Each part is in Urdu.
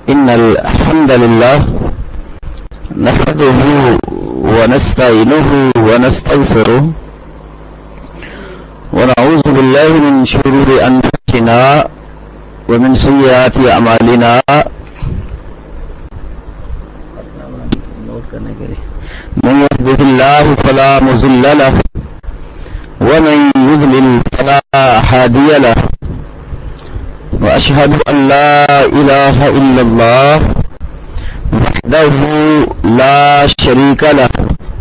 إن الحمد لله نحمده ونستعينه ونستغفره ونعوذ بالله من شرور أنفسنا ومن سيئات أعمالنا من يهده الله فلا مضل له ومن يضلل فلا هادي له وأشهد أن لا إله إلا الله وحده لا شريك له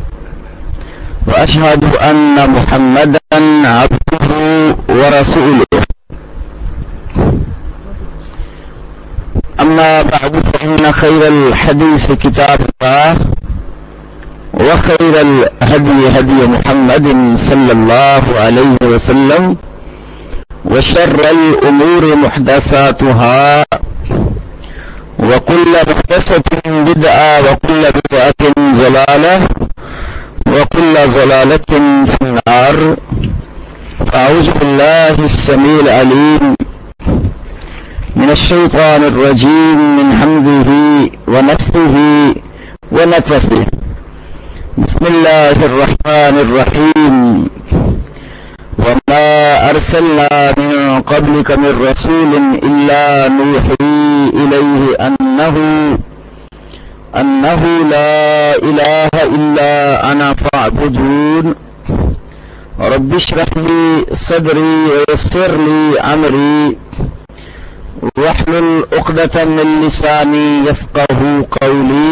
وأشهد أن محمدا عبده ورسوله أما بعد فإن خير الحديث كتاب الله وخير الهدي هدي محمد صلى الله عليه وسلم وشر الأمور محدثاتها وكل محدثة بدعة وكل بدعة ضلالة وكل ضلالة في النار. أعوذ بالله السميع العليم من الشيطان الرجيم من حمده ونفثه ونفثه. بسم الله الرحمن الرحيم. وما أرسلنا من قبلك من رسول إلا نوحي إليه أنه لا إله إلا أنا فاعبدون. رب اشرح لي صدري ويسر لي أمري واحلل عقدة من لساني يفقه قولي.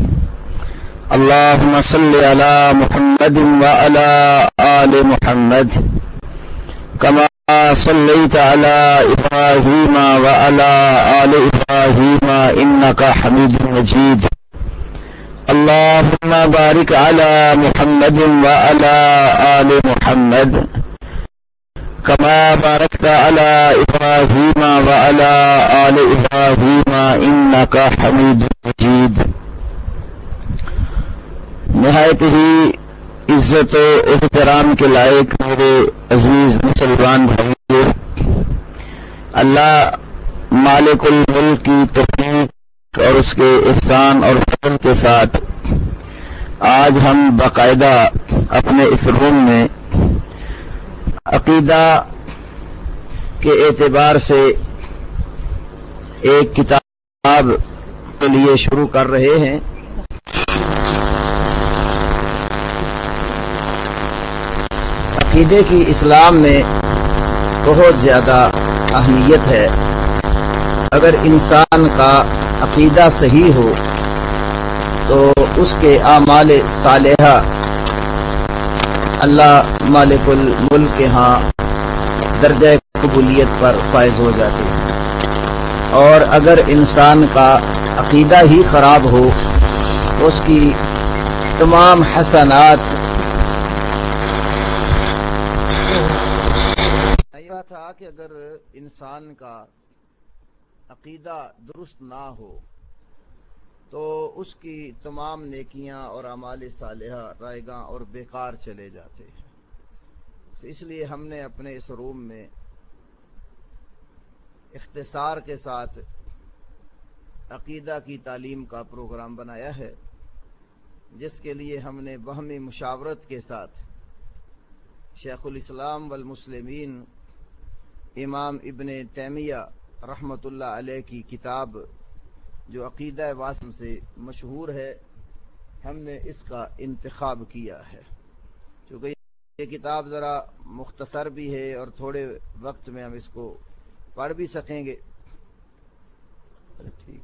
اللهم صل على محمد وعلى آل محمد كما صليت على إبراهيم وعلى آل إبراهيم إنك حميد مجيد. اللهم بارك على محمد وعلى آل محمد كما باركت على إبراهيم وعلى آل إبراهيم إنك حميد مجيد. نہایت ہی عزت و احترام کے لائق میرے عزیز مسلمان بھائیو، اللہ مالک الملک کی توفیق اور اس کے احسان اور فضل کے ساتھ آج ہم باقاعدہ اپنے اس روم میں عقیدہ کے اعتبار سے ایک کتاب کے لیے شروع کر رہے ہیں. عقیدے کی اسلام میں بہت زیادہ اہمیت ہے. اگر انسان کا عقیدہ صحیح ہو تو اس کے اعمال صالحہ اللہ مالک الملک کے ہاں درجہ قبولیت پر فائز ہو جاتے ہیں. اور اگر انسان کا عقیدہ ہی خراب ہو تو اس کی تمام حسنات تھا کہ اگر انسان کا عقیدہ درست نہ ہو تو اس کی تمام نیکیاں اور اعمال صالحہ رائیگاں اور بیکار چلے جاتے ہیں. تو اس لیے ہم نے اپنے اس روم میں اختصار کے ساتھ عقیدہ کی تعلیم کا پروگرام بنایا ہے، جس کے لیے ہم نے باہمی مشاورت کے ساتھ شیخ الاسلام والمسلمین امام ابن تیمیہ رحمۃ اللہ علیہ کی کتاب جو عقیدہ واسم سے مشہور ہے، ہم نے اس کا انتخاب کیا ہے. چونکہ یہ کتاب ذرا مختصر بھی ہے اور تھوڑے وقت میں ہم اس کو پڑھ بھی سکیں گے. ٹھیک.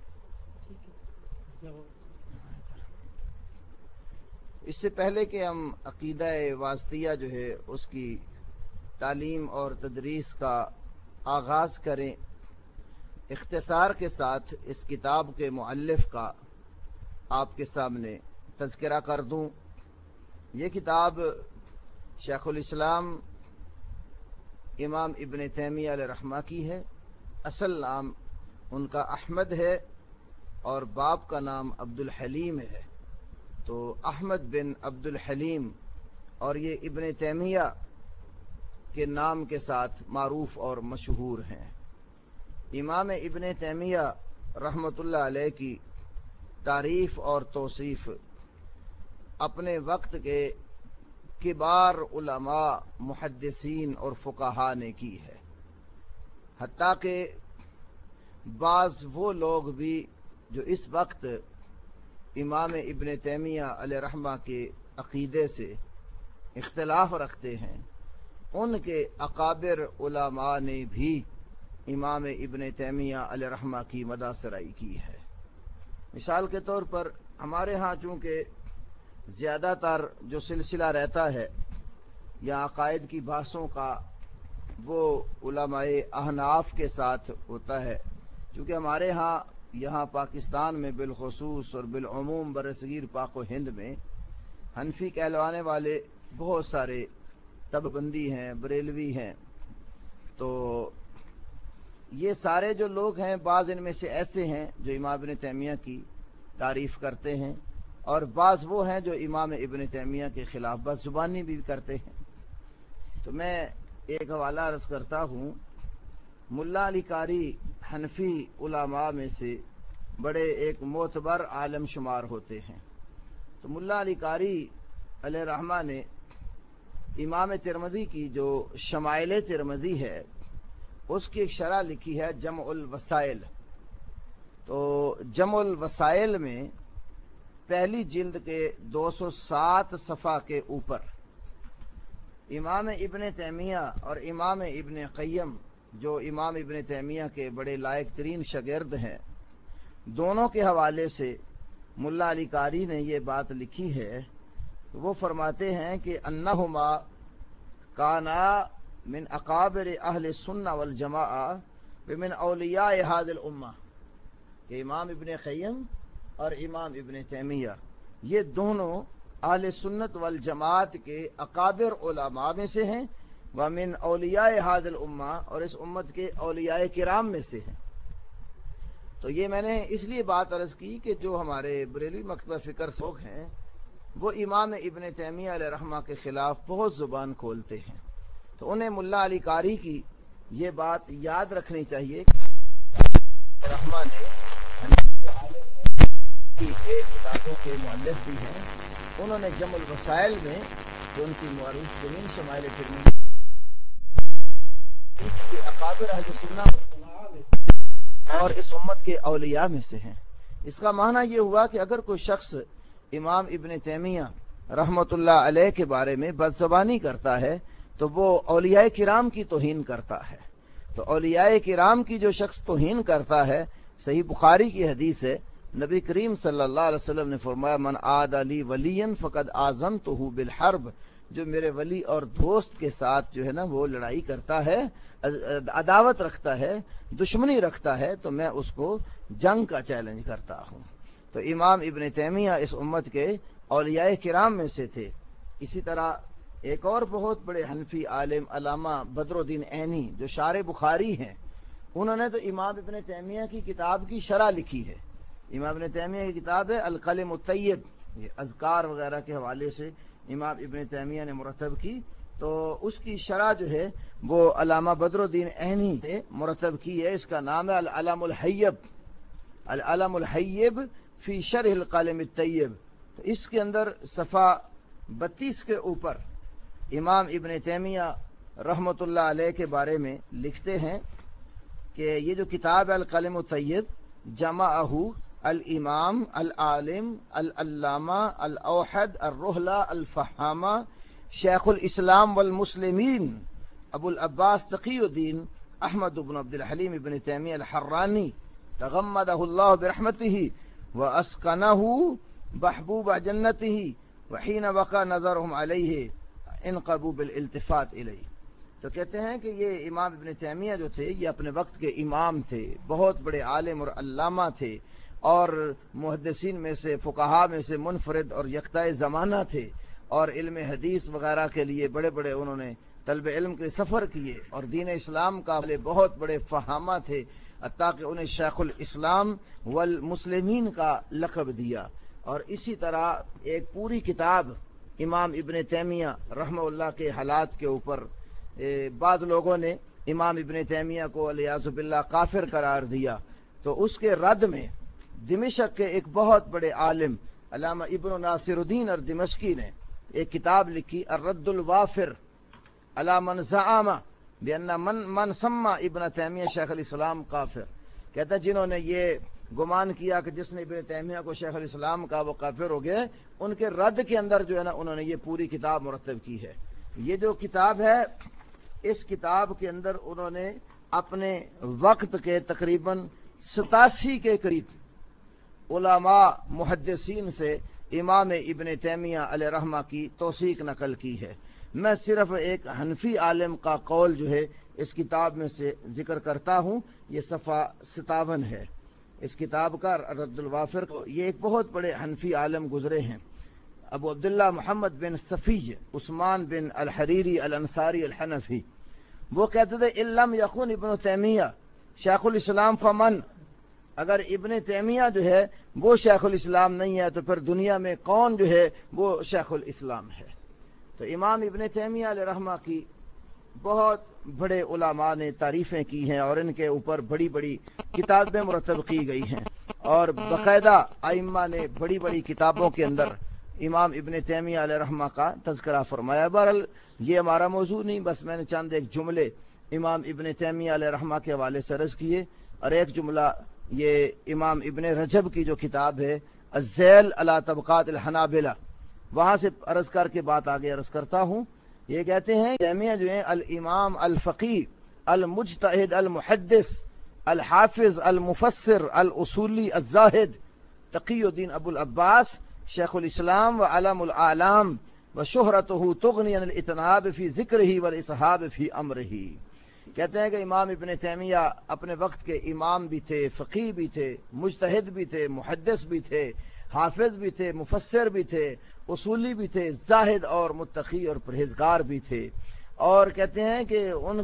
اس سے پہلے کہ ہم عقیدہ واسطیہ جو ہے اس کی تعلیم اور تدریس کا آغاز کریں، اختصار کے ساتھ اس کتاب کے مؤلف کا آپ کے سامنے تذکرہ کر دوں. یہ کتاب شیخ الاسلام امام ابن تیمیہ علیہ رحمہ کی ہے. اصل نام ان کا احمد ہے اور باپ کا نام عبد الحلیم ہے. تو احمد بن عبد الحلیم اور یہ ابن تیمیہ کے نام کے ساتھ معروف اور مشہور ہیں. امام ابن تیمیہ رحمت اللہ علیہ کی تعریف اور توصیف اپنے وقت کے کبار علماء محدثین اور فقہا نے کی ہے، حتیٰ کہ بعض وہ لوگ بھی جو اس وقت امام ابن تیمیہ علیہ رحمہ کے عقیدے سے اختلاف رکھتے ہیں، ان کے اکابر علماء نے بھی امام ابن تیمیہ علیہ رحمہ کی مدح سرائی کی ہے۔ مثال کے طور پر ہمارے ہاں چونکہ زیادہ تر جو سلسلہ رہتا ہے یا عقائد کی بحثوں کا وہ علماء احناف کے ساتھ ہوتا ہے، چونکہ ہمارے ہاں یہاں پاکستان میں بالخصوص اور بالعموم برصغیر پاک و ہند میں حنفی کہلوانے والے بہت سارے تببندی ہیں، بریلوی ہیں، تو یہ سارے جو لوگ ہیں بعض ان میں سے ایسے ہیں جو امام ابن تیمیہ کی تعریف کرتے ہیں، اور بعض وہ ہیں جو امام ابن تیمیہ کے خلاف بس زبانی بھی کرتے ہیں۔ تو میں ایک حوالہ عرض کرتا ہوں، ملا علی قاری حنفی علماء میں سے بڑے ایک معتبر عالم شمار ہوتے ہیں۔ تو ملا علی قاری علیہ رحمہ نے امام ترمذی کی جو شمائل ترمذی ہے اس کی ایک شرح لکھی ہے جمع الوسائل۔ تو جمع الوسائل میں پہلی جلد کے 207 صفحہ کے اوپر امام ابن تیمیہ اور امام ابن قیم جو امام ابن تیمیہ کے بڑے لائق ترین شاگرد ہیں، دونوں کے حوالے سے ملا علی قاری نے یہ بات لکھی ہے۔ وہ فرماتے ہیں کہ انہما کانا من اکابر اہل السنہ والجماعہ ومن اولیاء هذه الامہ، کہ امام ابن قیم اور امام ابن تیمیہ یہ دونوں اہل سنت والجماعت کے اکابر علماء میں سے ہیں، ومن اولیاء هذه الامہ اور اس امت کے اولیاء کرام میں سے ہیں۔ تو یہ میں نے اس لیے بات عرض کی کہ جو ہمارے بریلوی مکتبہ فکر لوگ ہیں وہ امام ابن تیمیہ علیہ رحمہ کے خلاف بہت زبان کھولتے ہیں، تو انہیں ملا علی قاری کی یہ بات یاد رکھنی چاہیے کہ رحمہ نے کتابوں کے مؤلف بھی ہیں، انہوں نے جمع الوسائل میں جو ان کی معروف ترین شمائل ترمذی کے اکابر اہل سنہ اور اس امت کے اولیاء میں سے ہیں۔ اس کا معنی یہ ہوا کہ اگر کوئی شخص امام ابن تیمیہ رحمت اللہ علیہ کے بارے میں بدزبانی کرتا ہے تو وہ اولیاء کرام کی توہین کرتا ہے۔ تو اولیاء کرام کی جو شخص توہین کرتا ہے، صحیح بخاری کی حدیث ہے، نبی کریم صلی اللہ علیہ وسلم نے فرمایا من عاد لی ولیا فقد آذنتہ بالحرب، جو میرے ولی اور دوست کے ساتھ جو ہے نا وہ لڑائی کرتا ہے، عداوت رکھتا ہے، دشمنی رکھتا ہے، تو میں اس کو جنگ کا چیلنج کرتا ہوں۔ تو امام ابن تیمیہ اس امت کے اولیاء کرام میں سے تھے۔ اسی طرح ایک اور بہت بڑے حنفی عالم علامہ بدر الدین عینی جو شارح بخاری ہیں، انہوں نے تو امام ابن تیمیہ کی کتاب کی شرح لکھی ہے۔ امام ابن تیمیہ کی کتاب ہے القلم الطیب، یہ اذکار وغیرہ کے حوالے سے امام ابن تیمیہ نے مرتب کی، تو اس کی شرح جو ہے وہ علامہ بدر الدین عینی نے مرتب کی ہے۔ اس کا نام ہے العلم الحیب، العلم الحیب فی شرح القلم الطیب۔ تو اس کے اندر صفحہ 32 کے اوپر امام ابن تیمیہ رحمت اللہ علیہ کے بارے میں لکھتے ہیں کہ یہ جو کتاب ہے القلم الطیب جمعہ الامام العالم العلامہ الاوحد الرحلہ الفہامہ شیخ الاسلام والمسلمین ابو العباس تقی الدین احمد بن عبد الحلیم ابن تیمیہ الحرانی تغمدہ اللہ برحمتہ واسکنہ محبوب جنتہ وحین وقع نظرہم علیہ انقبوا بالالتفات الیہ۔ تو کہتے ہیں کہ یہ امام ابن تیمیہ جو تھے یہ اپنے وقت کے امام تھے، بہت بڑے عالم اور علامہ تھے، اور محدثین میں سے فقہا میں سے منفرد اور یکتا زمانہ تھے، اور علم حدیث وغیرہ کے لیے بڑے بڑے انہوں نے طلب علم کے سفر کیے، اور دین اسلام کا بہت بڑے فہامہ تھے، حتیٰ کہ انہیں شیخ الاسلام والمسلمین کا لقب دیا۔ اور اسی طرح ایک پوری کتاب امام ابن تیمیہ رحمہ اللہ کے حالات کے اوپر بعض لوگوں نے امام ابن تیمیہ کو والعیاذ باللہ کافر قرار دیا، تو اس کے رد میں دمشق کے ایک بہت بڑے عالم علامہ ابن ناصر الدین اور دمشقی نے ایک کتاب لکھی الرد الوافر علی من زعم بان من سمى ابن تیمیہ شیخ الاسلام کافر. کہتا ہے جنہوں نے یہ گمان کیا کہ جس نے ابن تیمیہ کو شیخ الاسلام کا وہ کافر ہو گئے، ان کے رد کے اندر جو ہے نا انہوں نے یہ پوری کتاب مرتب کی ہے. یہ جو کتاب ہے اس کتاب کے اندر انہوں نے اپنے وقت کے تقریباً 87 کے قریب علماء محدثین سے امام ابن تیمیہ علیہ رحمہ کی توثیق نقل کی ہے. میں صرف ایک حنفی عالم کا قول جو ہے اس کتاب میں سے ذکر کرتا ہوں. یہ صفحہ 57 ہے اس کتاب کا رد الوافر. یہ ایک بہت بڑے حنفی عالم گزرے ہیں، ابو عبداللہ محمد بن صفی عثمان بن الحریری الانصاری الحنفی. وہ کہتے تھے ان لم یکن ابن تیمیہ شیخ الاسلام فمن، اگر ابن تیمیہ جو ہے وہ شیخ الاسلام نہیں ہے تو پھر دنیا میں کون جو ہے وہ شیخ الاسلام ہے. تو امام ابن تیمیہ علیہ رحمہ کی بہت بڑے علماء نے تعریفیں کی ہیں اور ان کے اوپر بڑی بڑی کتابیں مرتب کی گئی ہیں، اور باقاعدہ ائمہ نے بڑی بڑی کتابوں کے اندر امام ابن تیمیہ علیہ رحمہ کا تذکرہ فرمایا. بہرحال یہ ہمارا موضوع نہیں، بس میں نے چند ایک جملے امام ابن تیمیہ علیہ رحمہ کے حوالے سے عرض کیے، اور ایک جملہ یہ امام ابن رجب کی جو کتاب ہے الذیل علی طبقات الحنابلہ، وہاں سے عرض کر کے بات آگے عرض کرتا ہوں. یہ کہتے ہیں تیمیہ جو ہیں الامام الفقیہ المجتہد المحدث الحافظ المفسر الاصولی الزاہد تقی الدین ابو العباس شیخ الاسلام و علم الاعلام و شہرتہ تغنی عن الاطناب فی ذکرہ والاصحاب فی امرہ. کہتے ہیں کہ امام ابن تیمیہ اپنے وقت کے امام بھی تھے، فقیہ بھی تھے، مجتہد بھی تھے، محدث بھی تھے، حافظ بھی تھے، مفسر بھی تھے، اصولی بھی تھے، زاہد اور متقی اور پرہیزگار بھی تھے. اور کہتے ہیں کہ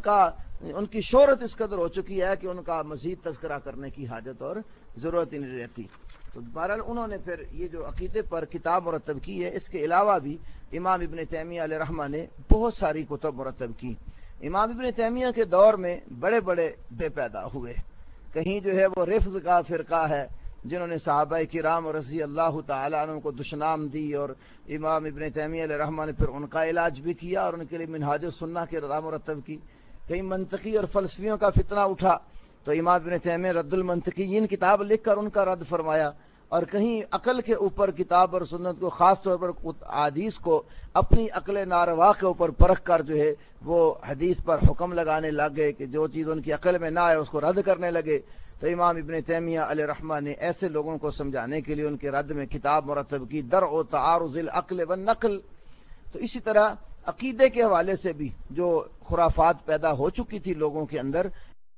ان کی شہرت اس قدر ہو چکی ہے کہ ان کا مزید تذکرہ کرنے کی حاجت اور ضرورت ہی نہیں رہتی. تو بہرحال انہوں نے پھر یہ جو عقیدے پر کتاب مرتب کی ہے، اس کے علاوہ بھی امام ابن تیمیہ علیہ رحمہ نے بہت ساری کتب مرتب کی. امام ابن تیمیہ کے دور میں بڑے بڑے بے پیدا ہوئے. کہیں جو ہے وہ رفض کا فرقہ ہے جنہوں نے صحابہ کرام رضی اللہ تعالیٰ عنہ کو دشنام دی، اور امام ابن تیمیہ علیہ رحمہ نے پھر ان کا علاج بھی کیا اور ان کے لیے منہاج السنہ کی رضا مرتب کی. کہیں منطقی اور فلسفیوں کا فتنہ اٹھا تو امام ابن تیمیہ رد المنطقیین کتاب لکھ کر ان کا رد فرمایا، اور کہیں عقل کے اوپر کتاب اور سنت کو، خاص طور پر حدیث کو اپنی عقل ناروا کے اوپر پرکھ کر جو ہے وہ حدیث پر حکم لگانے لگ گئے کہ جو چیز ان کی عقل میں نہ آئے اس کو رد کرنے لگے. تو امام ابن تیمیہ علیہ رحمہ نے ایسے لوگوں کو سمجھانے کے لیے ان کے رد میں کتاب مرتب کی درء تعارض العقل والنقل. تو اسی طرح عقیدے کے حوالے سے بھی جو خرافات پیدا ہو چکی تھی لوگوں کے اندر.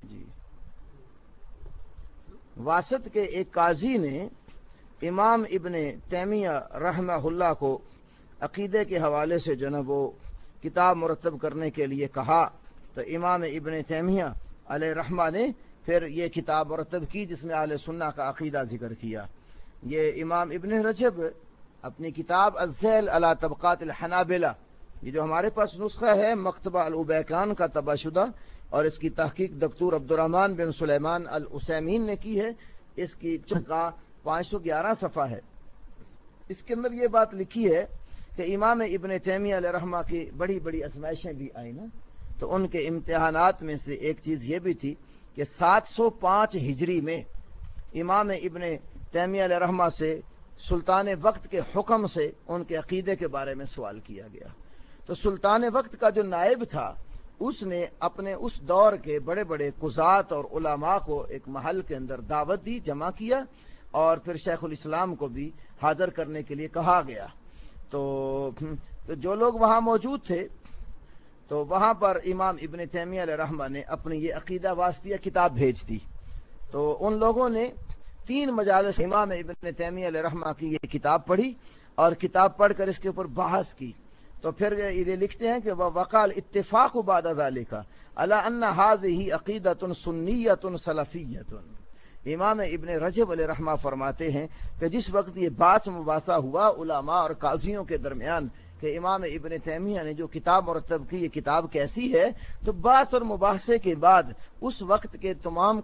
واسط کے ایک قاضی نے امام ابن تیمیہ رحمہ اللہ کو عقیدے کے حوالے سے جو ہے وہ کتاب مرتب کرنے کے لیے کہا. تو امام ابن تیمیہ علیہ رحمہ نے پھر یہ کتاب مرتب کی جس میں اہل سنہ کا عقیدہ ذکر کیا. یہ امام ابن رجب اپنی کتاب الذیل علی طبقات الحنابلہ، یہ جو ہمارے پاس نسخہ ہے مکتبہ العبیکان کا طبع شدہ، اور اس کی تحقیق دکتور عبدالرحمن بن سلیمان العثیمین نے کی ہے. اس کی کا 511 صفحہ ہے. اس کے اندر یہ بات لکھی ہے کہ امام ابن تیمیہ علیہ رحمہ کی بڑی بڑی آزمائشیں بھی آئیں نا، تو ان کے امتحانات میں سے ایک چیز یہ بھی تھی کہ 705 ہجری میں امام ابن تیمیہ علیہ رحمہ سے سلطان وقت کے حکم سے ان کے عقیدے کے بارے میں سوال کیا گیا. تو سلطان وقت کا جو نائب تھا اس نے اپنے اس دور کے بڑے بڑے قضات اور علماء کو ایک محل کے اندر دعوت دی، جمع کیا، اور پھر شیخ الاسلام کو بھی حاضر کرنے کے لیے کہا گیا. تو جو لوگ وہاں موجود تھے تو وہاں پر امام ابن تیمیہ علیہ رحمہ نے اپنی یہ عقیدہ واسطیہ کتاب بھیج دی. تو ان لوگوں نے 3 مجالس امام ابن تیمیہ علیہ رحمہ کی یہ کتاب پڑھی اور کتاب پڑھ کر اس کے اوپر بحث کی. تو پھر یہ لکھتے ہیں کہ وقال اتفاق بعد ذلك على ان هذه عقیدۃ سنیۃ سلفیۃ. امام ابن رجب علیہ رحمہ فرماتے ہیں کہ جس وقت یہ بحث مباحثہ ہوا علماء اور قاضیوں کے درمیان کہ امام ابن تیمیہ نے جو کتاب مرتب کی یہ کتاب کیسی ہے، تو بحث اور مباحثے کے بعد اس وقت کے تمام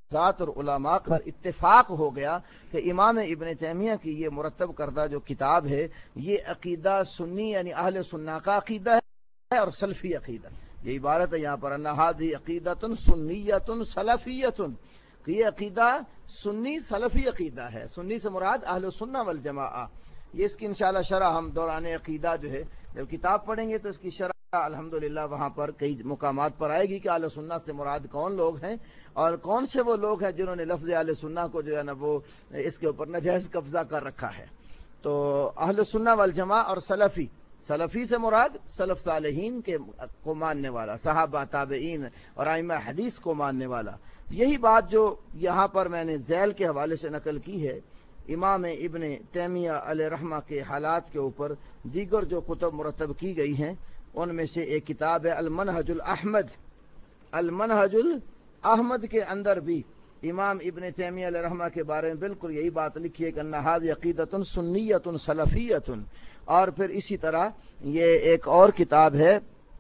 ذات اور علماء پر اتفاق ہو گیا کہ امام ابن تیمیہ کی یہ مرتب کردہ جو کتاب ہے یہ عقیدہ سنی یعنی اہل سنہ کا عقیدہ ہے اور سلفی عقیدہ. یہ عبارت ہے یہاں پر ان ھذہ عقیدۃ سنیۃ سلفیۃ کہ یہ عقیدہ سنی سلفی عقیدہ ہے. سنی سے مراد اہل سنہ والجماعہ. یہ اس کی انشاءاللہ شرح ہم دوران عقیدہ جو ہے جب کتاب پڑھیں گے تو اس کی شرح الحمدللہ وہاں پر کئی مقامات پر آئے گی کہ اہل سنہ سے مراد کون لوگ ہیں اور کون سے وہ لوگ ہیں جنہوں نے لفظ اہل سنہ کو جو ہے نا وہ اس کے اوپر ناجائز قبضہ کر رکھا ہے. تو اہل سنہ والجماعہ اور سلفی، سلفی سے مراد سلف صالحین کو ماننے والا، صحابہ تابعین اور ائمہ حدیث کو ماننے والا. یہی بات جو یہاں پر میں نے ذیل کے حوالے سے نقل کی ہے امام ابن تیمیہ علیہ رحمہ کے حالات کے اوپر دیگر جو کتب مرتب کی گئی ہیں ان میں سے ایک کتاب ہے المنہج الاحمد. المنہج الاحمد کے اندر بھی امام ابن تیمیہ علیہ رحمہ کے بارے میں بالکل یہی بات لکھی ہے کہ ان ھذہ عقیدۃ سنیۃ سلفیۃ. اور پھر اسی طرح یہ ایک اور کتاب ہے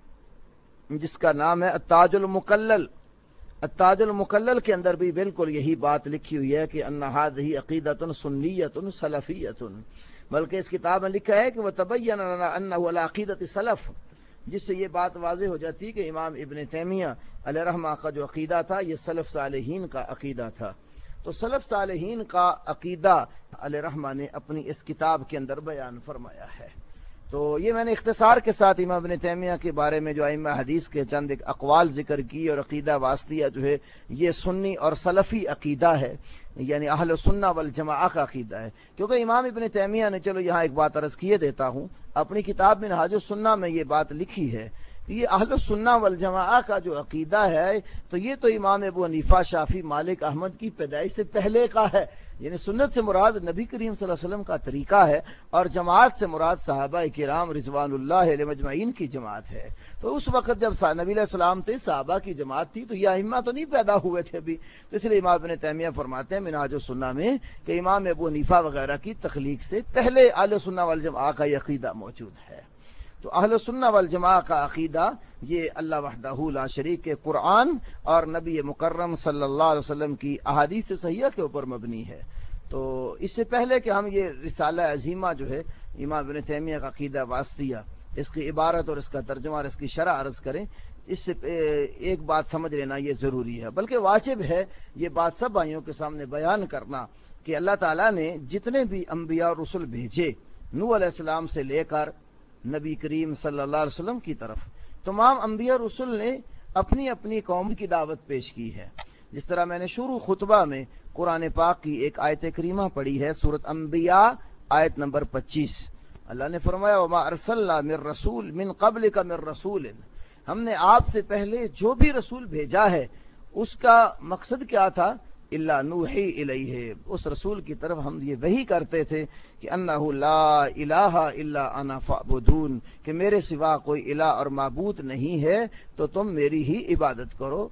جس کا نام ہے التاج المقلل. التاج المقلل کے اندر بھی بالکل یہی بات لکھی ہوئی ہے کہ ان ھذہ عقیدۃ سنیۃ سلفیۃ. بلکہ اس کتاب میں لکھا ہے کہ وتبین لنا انہ علی عقیدۃ سلف، جس سے یہ بات واضح ہو جاتی کہ امام ابن تیمیہ علیہ رحمہ کا جو عقیدہ تھا یہ سلف صالحین کا عقیدہ تھا. تو سلف صالحین کا عقیدہ علیہ رحمہ نے اپنی اس کتاب کے اندر بیان فرمایا ہے. تو یہ میں نے اختصار کے ساتھ امام ابن تیمیہ کے بارے میں جو ائمہ حدیث کے چند ایک اقوال ذکر کی اور عقیدہ واسطیہ جو ہے یہ سنی اور سلفی عقیدہ ہے، یعنی اہل سنہ والجماعہ کا عقیدہ ہے. کیونکہ امام ابن تیمیہ نے، چلو یہاں ایک بات عرض کیے دیتا ہوں، اپنی کتاب منہاج السنہ میں یہ بات لکھی ہے کہ یہ اہل سنہ والجماعہ کا جو عقیدہ ہے تو یہ تو امام ابو حنیفہ، شافعی، مالک، احمد کی پیدائش سے پہلے کا ہے. یعنی سنت سے مراد نبی کریم صلی اللہ علیہ وسلم کا طریقہ ہے اور جماعت سے مراد صحابہ کرام رضوان اللہ علیہ مجمعین کی جماعت ہے. تو اس وقت جب نبی علیہ السلام تھے، صحابہ کی جماعت تھی، تو یہ ائمہ تو نہیں پیدا ہوئے تھے ابھی. تو اس لیے امام ابن تیمیہ فرماتے ہیں منہاج السنہ میں کہ امام ابو حنیفہ وغیرہ کی تخلیق سے پہلے اہل سنہ والجماعہ کا یہ عقیدہ موجود ہے. تو اہل سنہ والجماعہ کا عقیدہ یہ اللہ وحدہ لا شریک کے قرآن اور نبی مکرم صلی اللہ علیہ وسلم کی احادیث صحیحہ کے اوپر مبنی ہے. تو اس سے پہلے کہ ہم یہ رسالہ عظیمہ جو ہے امام ابن تیمیہ کا عقیدہ واسطیہ، اس کی عبارت اور اس کا ترجمہ اور اس کی شرح عرض کریں، اس سے ایک بات سمجھ لینا یہ ضروری ہے، بلکہ واجب ہے یہ بات سب بھائیوں کے سامنے بیان کرنا کہ اللہ تعالیٰ نے جتنے بھی انبیاء اور رسل بھیجے نوح علیہ السلام سے لے کر نبی کریم صلی اللہ علیہ وسلم کی طرف، تمام انبیاء اور رسل نے اپنی اپنی قوم کی دعوت پیش کی ہے. جس طرح میں نے شروع خطبہ میں قرآن پاک کی ایک آیت کریمہ پڑھی ہے، سورۃ انبیاء آیت نمبر 25. اللہ نے فرمایا وما ارسلنا من رسول من قبلک من رسول، ہم نے آپ سے پہلے جو بھی رسول بھیجا ہے اس کا مقصد کیا تھا، الا نوحی الیہ، اس رسول کی طرف ہم یہ وحی کرتے تھے کہ انہ لا الہ الا انا فاعبدون، کہ میرے سوا کوئی الہ اور معبود نہیں ہے تو تم میری ہی عبادت کرو.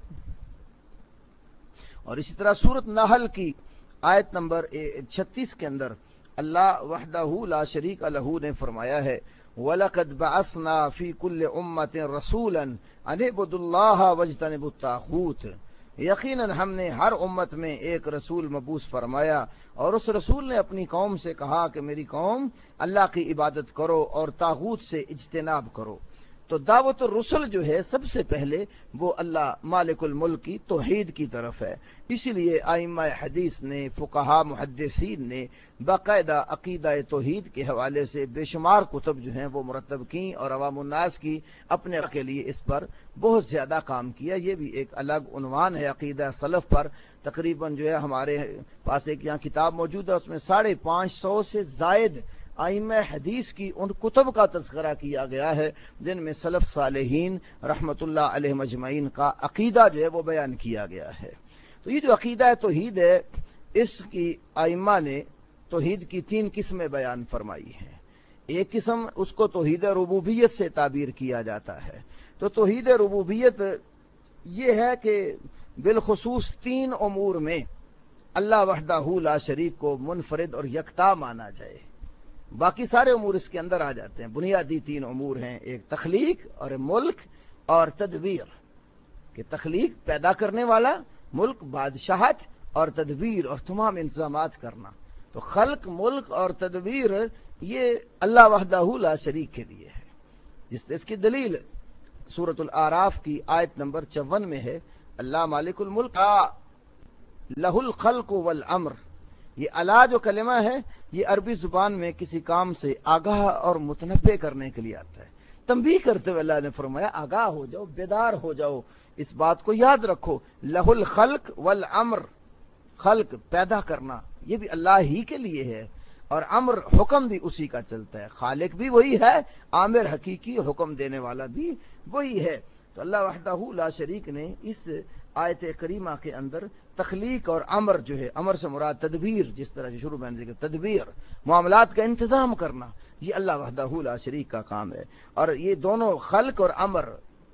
اور اسی طرح سورۃ نحل کی آیت نمبر 36 کے اندر اللہ وحدہ لا شریک لہ نے فرمایا ہے وَلَقَدْ بَعَثْنَا فِي كُلِّ أُمَّةٍ رَسُولًا أَنِ اعْبُدُوا اللَّهَ وَاجْتَنِبُوا الطَّاغُوتَ، یقیناً ہم نے ہر امت میں ایک رسول مبعوث فرمایا اور اس رسول نے اپنی قوم سے کہا کہ میری قوم اللہ کی عبادت کرو اور طاغوت سے اجتناب کرو. تو دعوت الرسل جو ہے سب سے پہلے وہ اللہ مالک الملک کی توحید کی طرف ہے. اسی لیے ائمہ حدیث نے، فقہاء محدثین نے باقاعدہ عقیدہ توحید کے حوالے سے بے شمار کتب جو ہیں وہ مرتب کی اور عوام الناس کی اپنے کے لیے اس پر بہت زیادہ کام کیا. یہ بھی ایک الگ عنوان ہے عقیدہ سلف پر. تقریباً جو ہے ہمارے پاس ایک یہاں کتاب موجود ہے، اس میں 550 سے زائد ائمہ حدیث کی ان کتب کا تذکرہ کیا گیا ہے جن میں سلف صالحین رحمت اللہ علیہ مجمعین کا عقیدہ جو ہے وہ بیان کیا گیا ہے. تو یہ جو عقیدہ توحید ہے اس کی ائمہ نے توحید کی 3 قسمیں بیان فرمائی ہیں. ایک قسم اس کو توحید ربوبیت سے تعبیر کیا جاتا ہے. تو توحید ربوبیت یہ ہے کہ بالخصوص 3 امور میں اللہ وحدہ لا شریک کو منفرد اور یکتا مانا جائے. باقی سارے امور اس کے اندر آ جاتے ہیں. بنیادی 3 امور ہیں، ایک تخلیق اور ملک اور تدبیر، کہ تخلیق پیدا کرنے والا، ملک بادشاہت اور تدبیر اور تمام انتظامات کرنا. تو خلق، ملک اور تدبیر یہ اللہ وحدہ لا شریک کے لیے ہے. اس کی دلیل سورۃ الاعراف کی آیت نمبر 54 میں ہے، اللہ مالک الملک لہ الخلق والامر. یہ اللہ جو کلمہ ہے یہ عربی زبان میں کسی کام سے آگاہ اور متنبع کرنے کے لیے آتا ہے. تنبیہ کرتے ہوئے اللہ نے فرمایا آگاہ ہو جاؤ، بیدار ہو جاؤ، اس بات کو یاد رکھو. لہ الخلق والامر، خلق پیدا کرنا یہ بھی اللہ ہی کے لیے ہے، اور امر حکم بھی اسی کا چلتا ہے. خالق بھی وہی ہے، عامر حقیقی حکم دینے والا بھی وہی ہے. تو اللہ وحدہ لا شریک نے اس آیت کریمہ کے اندر تخلیق اور امر جو ہے، امر سے مراد تدبیر، جس طرح سے شروع میں نے ذکر تدبیر، معاملات کا انتظام کرنا، یہ اللہ وحدہ لا شریک کا کام ہے. اور یہ دونوں خلق اور امر،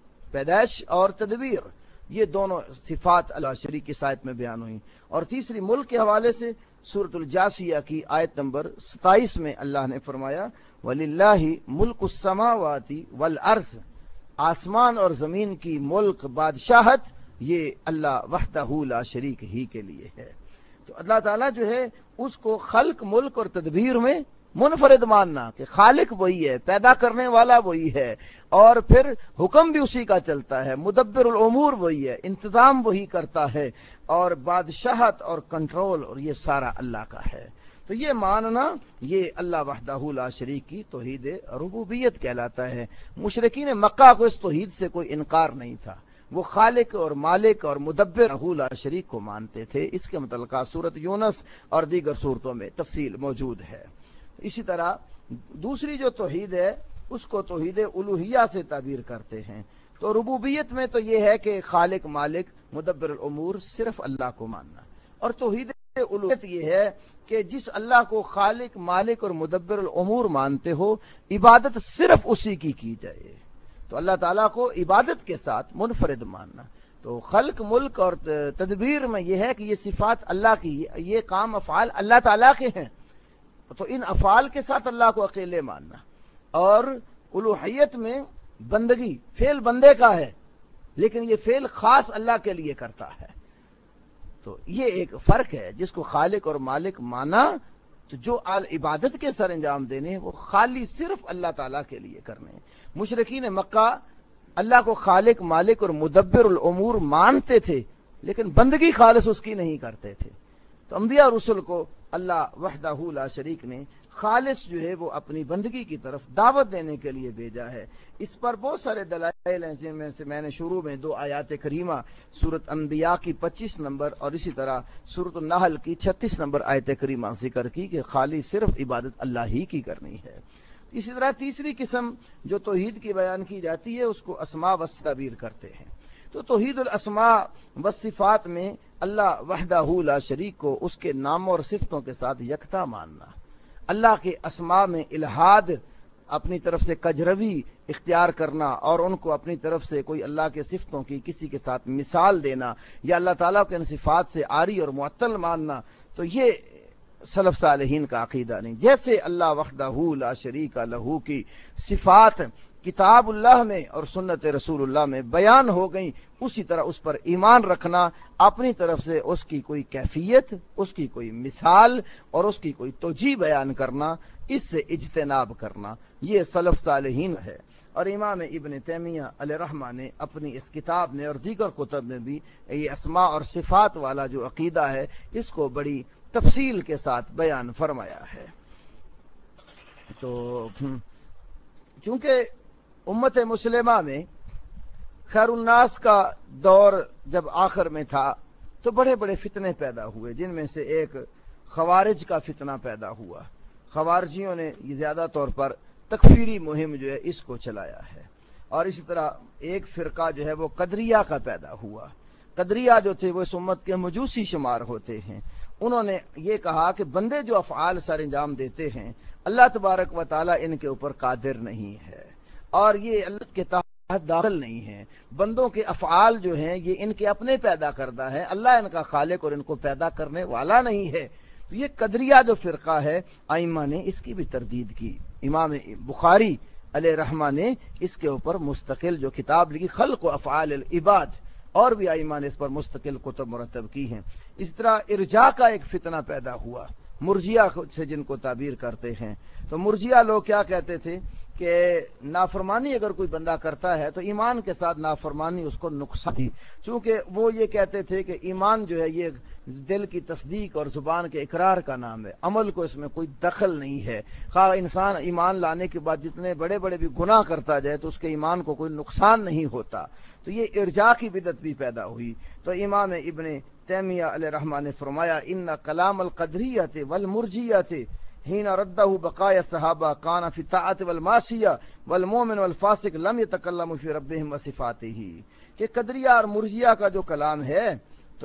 پیدائش اور تدبیر، یہ دونوں صفات اللہ شریک کی آیت میں بیان ہوئی. اور تیسری ملک کے حوالے سے سورۃ الجاثیہ کی آیت نمبر 27 میں اللہ نے فرمایا وَلِلَّهِ مُلْكُ السَّمَاوَاتِ وَالْأَرْضِ، آسمان اور زمین کی ملک، بادشاہت، یہ اللہ وحدہ لا شریک ہی کے لیے ہے. تو اللہ تعالیٰ جو ہے اس کو خلق، ملک اور تدبیر میں منفرد ماننا کہ خالق وہی ہے، پیدا کرنے والا وہی ہے، اور پھر حکم بھی اسی کا چلتا ہے، مدبر الامور وہی ہے، انتظام وہی کرتا ہے، اور بادشاہت اور کنٹرول اور یہ سارا اللہ کا ہے. تو یہ ماننا یہ اللہ وحدہ لا شریک کی توحید ربوبیت کہلاتا ہے. مشرکین مکہ کو اس توحید سے کوئی انکار نہیں تھا، وہ خالق اور مالک اور مدبر لا شریک کو مانتے تھے. اس کے متعلقہ سورۃ یونس اور دیگر سورتوں میں تفصیل موجود ہے. اسی طرح دوسری جو توحید ہے اس کو توحید الوہیہ سے تعبیر کرتے ہیں. تو ربوبیت میں تو یہ ہے کہ خالق، مالک، مدبر الامور صرف اللہ کو ماننا. اور توحید الوہیت یہ ہے کہ جس اللہ کو خالق، مالک اور مدبر الامور مانتے ہو، عبادت صرف اسی کی جائے. تو اللہ تعالیٰ کو عبادت کے ساتھ منفرد ماننا. تو خلق، ملک اور تدبیر میں یہ ہے کہ یہ صفات اللہ کی، یہ کام افعال اللہ تعالیٰ کے ہیں، تو ان افعال کے ساتھ اللہ کو اکیلے ماننا. اور الوہیت میں بندگی، فعل بندے کا ہے لیکن یہ فعل خاص اللہ کے لیے کرتا ہے. تو یہ ایک فرق ہے. جس کو خالق اور مالک مانا تو جو عبادت کے سر انجام دینے وہ خالی صرف اللہ تعالیٰ کے لیے کرنے. مشرکین مکہ اللہ کو خالق، مالک اور مدبر الامور مانتے تھے لیکن بندگی خالص اس کی نہیں کرتے تھے. تو انبیاء اور رسل کو اللہ وحدہ لا شریک نے خالص جو ہے وہ اپنی بندگی کی طرف دعوت دینے کے لیے بھیجا ہے. اس پر بہت سارے دلائل ہیں، جن میں سے میں نے شروع میں 2 آیات کریمہ سورۃ انبیاء کی 25 نمبر اور اسی طرح سورۃ النحل کی 36 نمبر آیت کریمہ ذکر کی کہ خالی صرف عبادت اللہ ہی کی کرنی ہے. اسی طرح تیسری قسم جو توحید کی بیان کی جاتی ہے اس کو اسماء و تعبیر کرتے ہیں. تو توحید الاسماء والصفات میں اللہ وحدہ لا شریک کو اس کے ناموں اور صفتوں کے ساتھ یکتا ماننا. اللہ کے اسماء میں الہاد، اپنی طرف سے کجروی اختیار کرنا اور ان کو اپنی طرف سے کوئی اللہ کے صفتوں کی کسی کے ساتھ مثال دینا یا اللہ تعالیٰ کے ان صفات سے عاری اور معطل ماننا، تو یہ سلف صالحین کا عقیدہ نہیں. جیسے اللہ وحدہ لا شریک لہ کی صفات کتاب اللہ میں اور سنت رسول اللہ میں بیان ہو گئیں، اسی طرح اس پر ایمان رکھنا، اپنی طرف سے اس کی کوئی کیفیت، اس کی کوئی مثال اور اس کی کوئی توجیہ بیان کرنا، اس سے اجتناب کرنا، یہ سلف صالحین ہے. اور امام ابن تیمیہ علیہ رحمہ نے اپنی اس کتاب میں اور دیگر کتب میں بھی یہ اسماء اور صفات والا جو عقیدہ ہے اس کو بڑی تفصیل کے ساتھ بیان فرمایا ہے. تو چونکہ امت مسلمہ میں خیر الناس کا دور جب آخر میں تھا تو بڑے بڑے فتنے پیدا ہوئے، جن میں سے ایک خوارج کا فتنہ پیدا ہوا. خوارجیوں نے یہ زیادہ طور پر تکفیری مہم جو ہے اس کو چلایا ہے. اور اسی طرح ایک فرقہ جو ہے وہ قدریہ کا پیدا ہوا. قدریہ جو تھے وہ اس امت کے مجوسی شمار ہوتے ہیں. انہوں نے یہ کہا کہ بندے جو افعال سر انجام دیتے ہیں اللہ تبارک و تعالیٰ ان کے اوپر قادر نہیں ہے اور یہ اللہ کے تحت داخل نہیں ہے. بندوں کے افعال جو ہیں یہ ان کے اپنے پیدا کردہ ہے، اللہ ان کا خالق اور ان کو پیدا کرنے والا نہیں ہے. تو یہ قدریہ جو فرقہ ہے ائمہ نے اس کی بھی تردید کی. امام بخاری علیہ رحمہ نے اس کے اوپر مستقل جو کتاب لکھی خلق و افعال العباد، اور بھی ائمہ نے اس پر مستقل کتب مرتب کی ہیں۔ اس طرح ارجاء کا ایک فتنہ پیدا ہوا، مرجیہ سے جن کو تعبیر کرتے ہیں۔ تو مرجیہ لوگ کیا کہتے تھے کہ نافرمانی اگر کوئی بندہ کرتا ہے تو ایمان کے ساتھ نافرمانی اس کو نقصان تھی، چونکہ وہ یہ کہتے تھے کہ ایمان جو ہے یہ دل کی تصدیق اور زبان کے اقرار کا نام ہے، عمل کو اس میں کوئی دخل نہیں ہے۔ خواہ انسان ایمان لانے کے بعد جتنے بڑے بڑے بھی گناہ کرتا جائے تو اس کے ایمان کو کوئی نقصان نہیں ہوتا۔ تو یہ ارجاء کی بدعت بھی پیدا ہوئی۔ تو امام ابن تیمیہ علیہ رحمہ نے فرمایا ان کلام القدریۃ والمرجیۃ حين رده بقايا الصحابہ کان فی الطاعۃ والمعصیہ والمؤمن والفاسق لم يتکلموا فی ربهم وصفاته، کہ قدریہ اور مرجیہ کا جو کلام ہے تو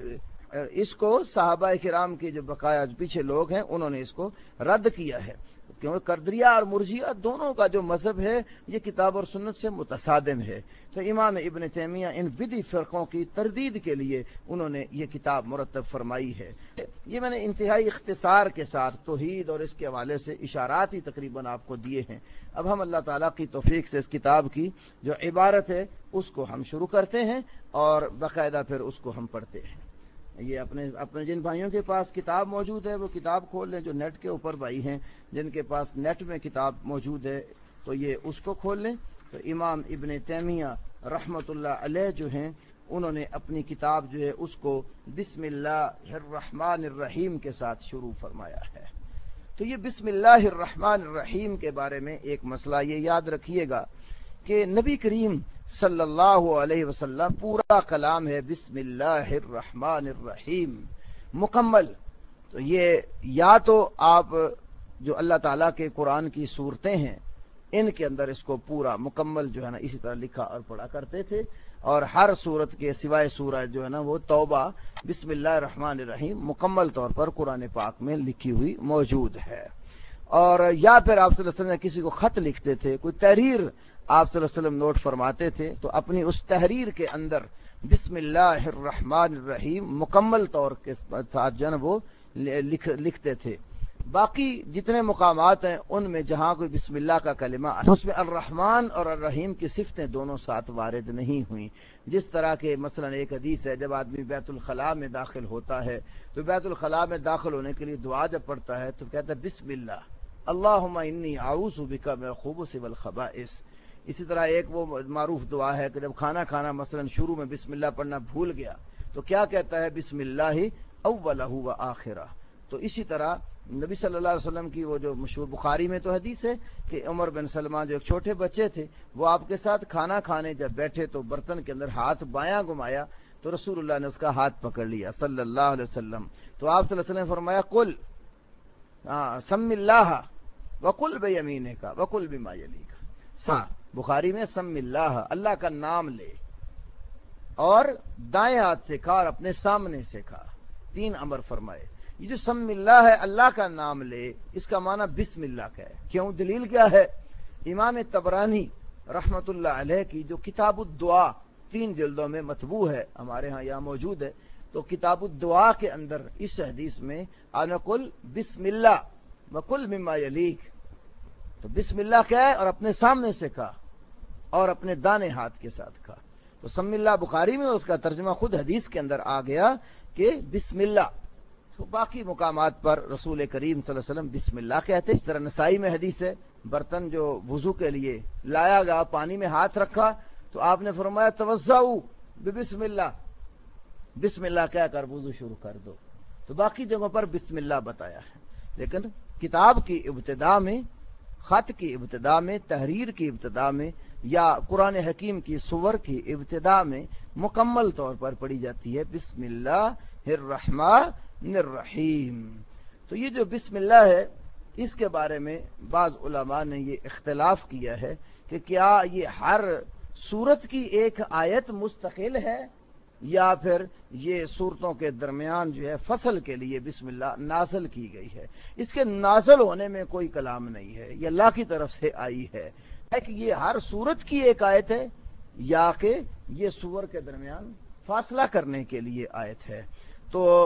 یہ اس کو صحابہ کرام کے جو بقایا جو پیچھے لوگ ہیں انہوں نے اس کو رد کیا ہے، کیونکہ قدریہ اور مرجیہ دونوں کا جو مذہب ہے یہ کتاب اور سنت سے متصادم ہے۔ تو امام ابن تیمیہ ان بدعی فرقوں کی تردید کے لیے انہوں نے یہ کتاب مرتب فرمائی ہے۔ یہ میں نے انتہائی اختصار کے ساتھ توحید اور اس کے حوالے سے اشارات ہی تقریباً آپ کو دیے ہیں۔ اب ہم اللہ تعالیٰ کی توفیق سے اس کتاب کی جو عبارت ہے اس کو ہم شروع کرتے ہیں اور باقاعدہ پھر اس کو ہم پڑھتے ہیں۔ یہ اپنے جن بھائیوں کے پاس کتاب موجود ہے وہ کتاب کھول لیں، جو نیٹ کے اوپر بھائی ہیں جن کے پاس نیٹ میں کتاب موجود ہے تو یہ اس کو کھول لیں۔ تو امام ابن تیمیہ رحمۃ اللہ علیہ جو ہیں انہوں نے اپنی کتاب جو ہے اس کو بسم اللہ الرحمن الرحیم کے ساتھ شروع فرمایا ہے۔ تو یہ بسم اللہ الرحمن الرحیم کے بارے میں ایک مسئلہ یہ یاد رکھیے گا کہ نبی کریم صلی اللہ علیہ وسلم پورا کلام ہے بسم اللہ الرحمن الرحیم مکمل۔ تو یہ یا تو آپ جو اللہ تعالیٰ کے قرآن کی صورتیں ہیں ان کے اندر اس کو پورا مکمل جو ہے نا اسی طرح لکھا اور پڑھا کرتے تھے، اور ہر صورت کے سوائے سورہ جو ہے نا وہ توبہ بسم اللہ الرحمن الرحیم مکمل طور پر قرآن پاک میں لکھی ہوئی موجود ہے۔ اور یا پھر آپ صلی اللہ علیہ وسلم کسی کو خط لکھتے تھے، کوئی تحریر آپ صلی اللہ علیہ وسلم نوٹ فرماتے تھے تو اپنی اس تحریر کے اندر بسم اللہ الرحمن الرحیم مکمل طور کے ساتھ جو ہے نا وہ لکھتے تھے۔ باقی جتنے مقامات ہیں ان میں جہاں کوئی بسم اللہ کا کلمہ اس میں الرحمن اور الرحیم کی صفتیں دونوں ساتھ وارد نہیں ہوئیں، جس طرح کے مثلا ایک حدیث ہے جب آدمی بیت الخلاء میں داخل ہوتا ہے تو بیت الخلاء میں داخل ہونے کے لیے دعا جب پڑھتا ہے تو کہتا ہے بسم اللہ اللہم انی اعوذ بک من الخبث والخبائث۔ اسی طرح ایک وہ معروف دعا ہے کہ جب کھانا کھانا مثلا شروع میں بسم اللہ پڑھنا بھول گیا تو کیا کہتا ہے بسم اللہ اولہ و آخرہ۔ تو اسی طرح نبی صلی اللہ علیہ وسلم کی وہ جو مشہور بخاری میں تو حدیث ہے کہ عمر بن سلمہ جو ایک چھوٹے بچے تھے وہ آپ کے ساتھ کھانا کھانے جب بیٹھے تو برتن کے اندر ہاتھ بایاں گھمایا تو رسول اللہ نے اس کا ہاتھ پکڑ لیا صلی اللہ علیہ وسلم۔ تو آپ صلی اللہ علیہ وسلم نے فرمایا قل سم اللہ وقل بیمینک وقل بما یلیک۔ بخاری میں سم اللہ اللہ کا نام لے اور دائیں ہاتھ سے کھا اور اپنے سامنے سے کھا، تین امر فرمائے۔ یہ جو سم اللہ ہے اللہ کا نام لے اس کا معنی بسم اللہ کا ہے۔ کیوں؟ دلیل کیا ہے؟ امام طبرانی رحمت اللہ علیہ کی جو کتاب الدعا 3 جلدوں میں مطبوع ہے، ہمارے ہاں یہاں موجود ہے، تو کتاب الدعا کے اندر اس حدیث میں انا قل بسم اللہ وقل مما یلیک، تو بسم اللہ کیا ہے اور اپنے سامنے سے کھا اور اپنے دانے ہاتھ کے ساتھ کھا۔ تو سم اللہ بخاری میں اس کا ترجمہ خود حدیث کے اندر آ گیا کہ بسم اللہ۔ تو باقی مقامات پر رسول کریم صلی اللہ علیہ وسلم بسم اللہ کہتے۔ اس طرح نسائی میں حدیث ہے برتن جو وضو کے لیے لایا گیا پانی میں ہاتھ رکھا تو آپ نے فرمایا توضؤ بسم اللہ، بسم اللہ کہہ کر وضو شروع کر دو۔ تو باقی جگہوں پر بسم اللہ بتایا ہے، لیکن کتاب کی ابتدا میں، خط کی ابتدا میں، تحریر کی ابتدا میں یا قرآن حکیم کی سور کی ابتدا میں مکمل طور پر پڑھی جاتی ہے بسم اللہ الرحمن الرحیم۔ تو یہ جو بسم اللہ ہے اس کے بارے میں بعض علماء نے یہ اختلاف کیا ہے کہ کیا یہ ہر سورت کی ایک آیت مستقل ہے یا پھر یہ سورتوں کے درمیان جو ہے فصل کے لیے بسم اللہ نازل کی گئی ہے۔ اس کے نازل ہونے میں کوئی کلام نہیں ہے، یہ اللہ کی طرف سے آئی ہے کہ یہ ہر سورت کی ایک آیت ہے یا کہ یہ سور کے درمیان فاصلہ کرنے کے لیے آیت ہے۔ تو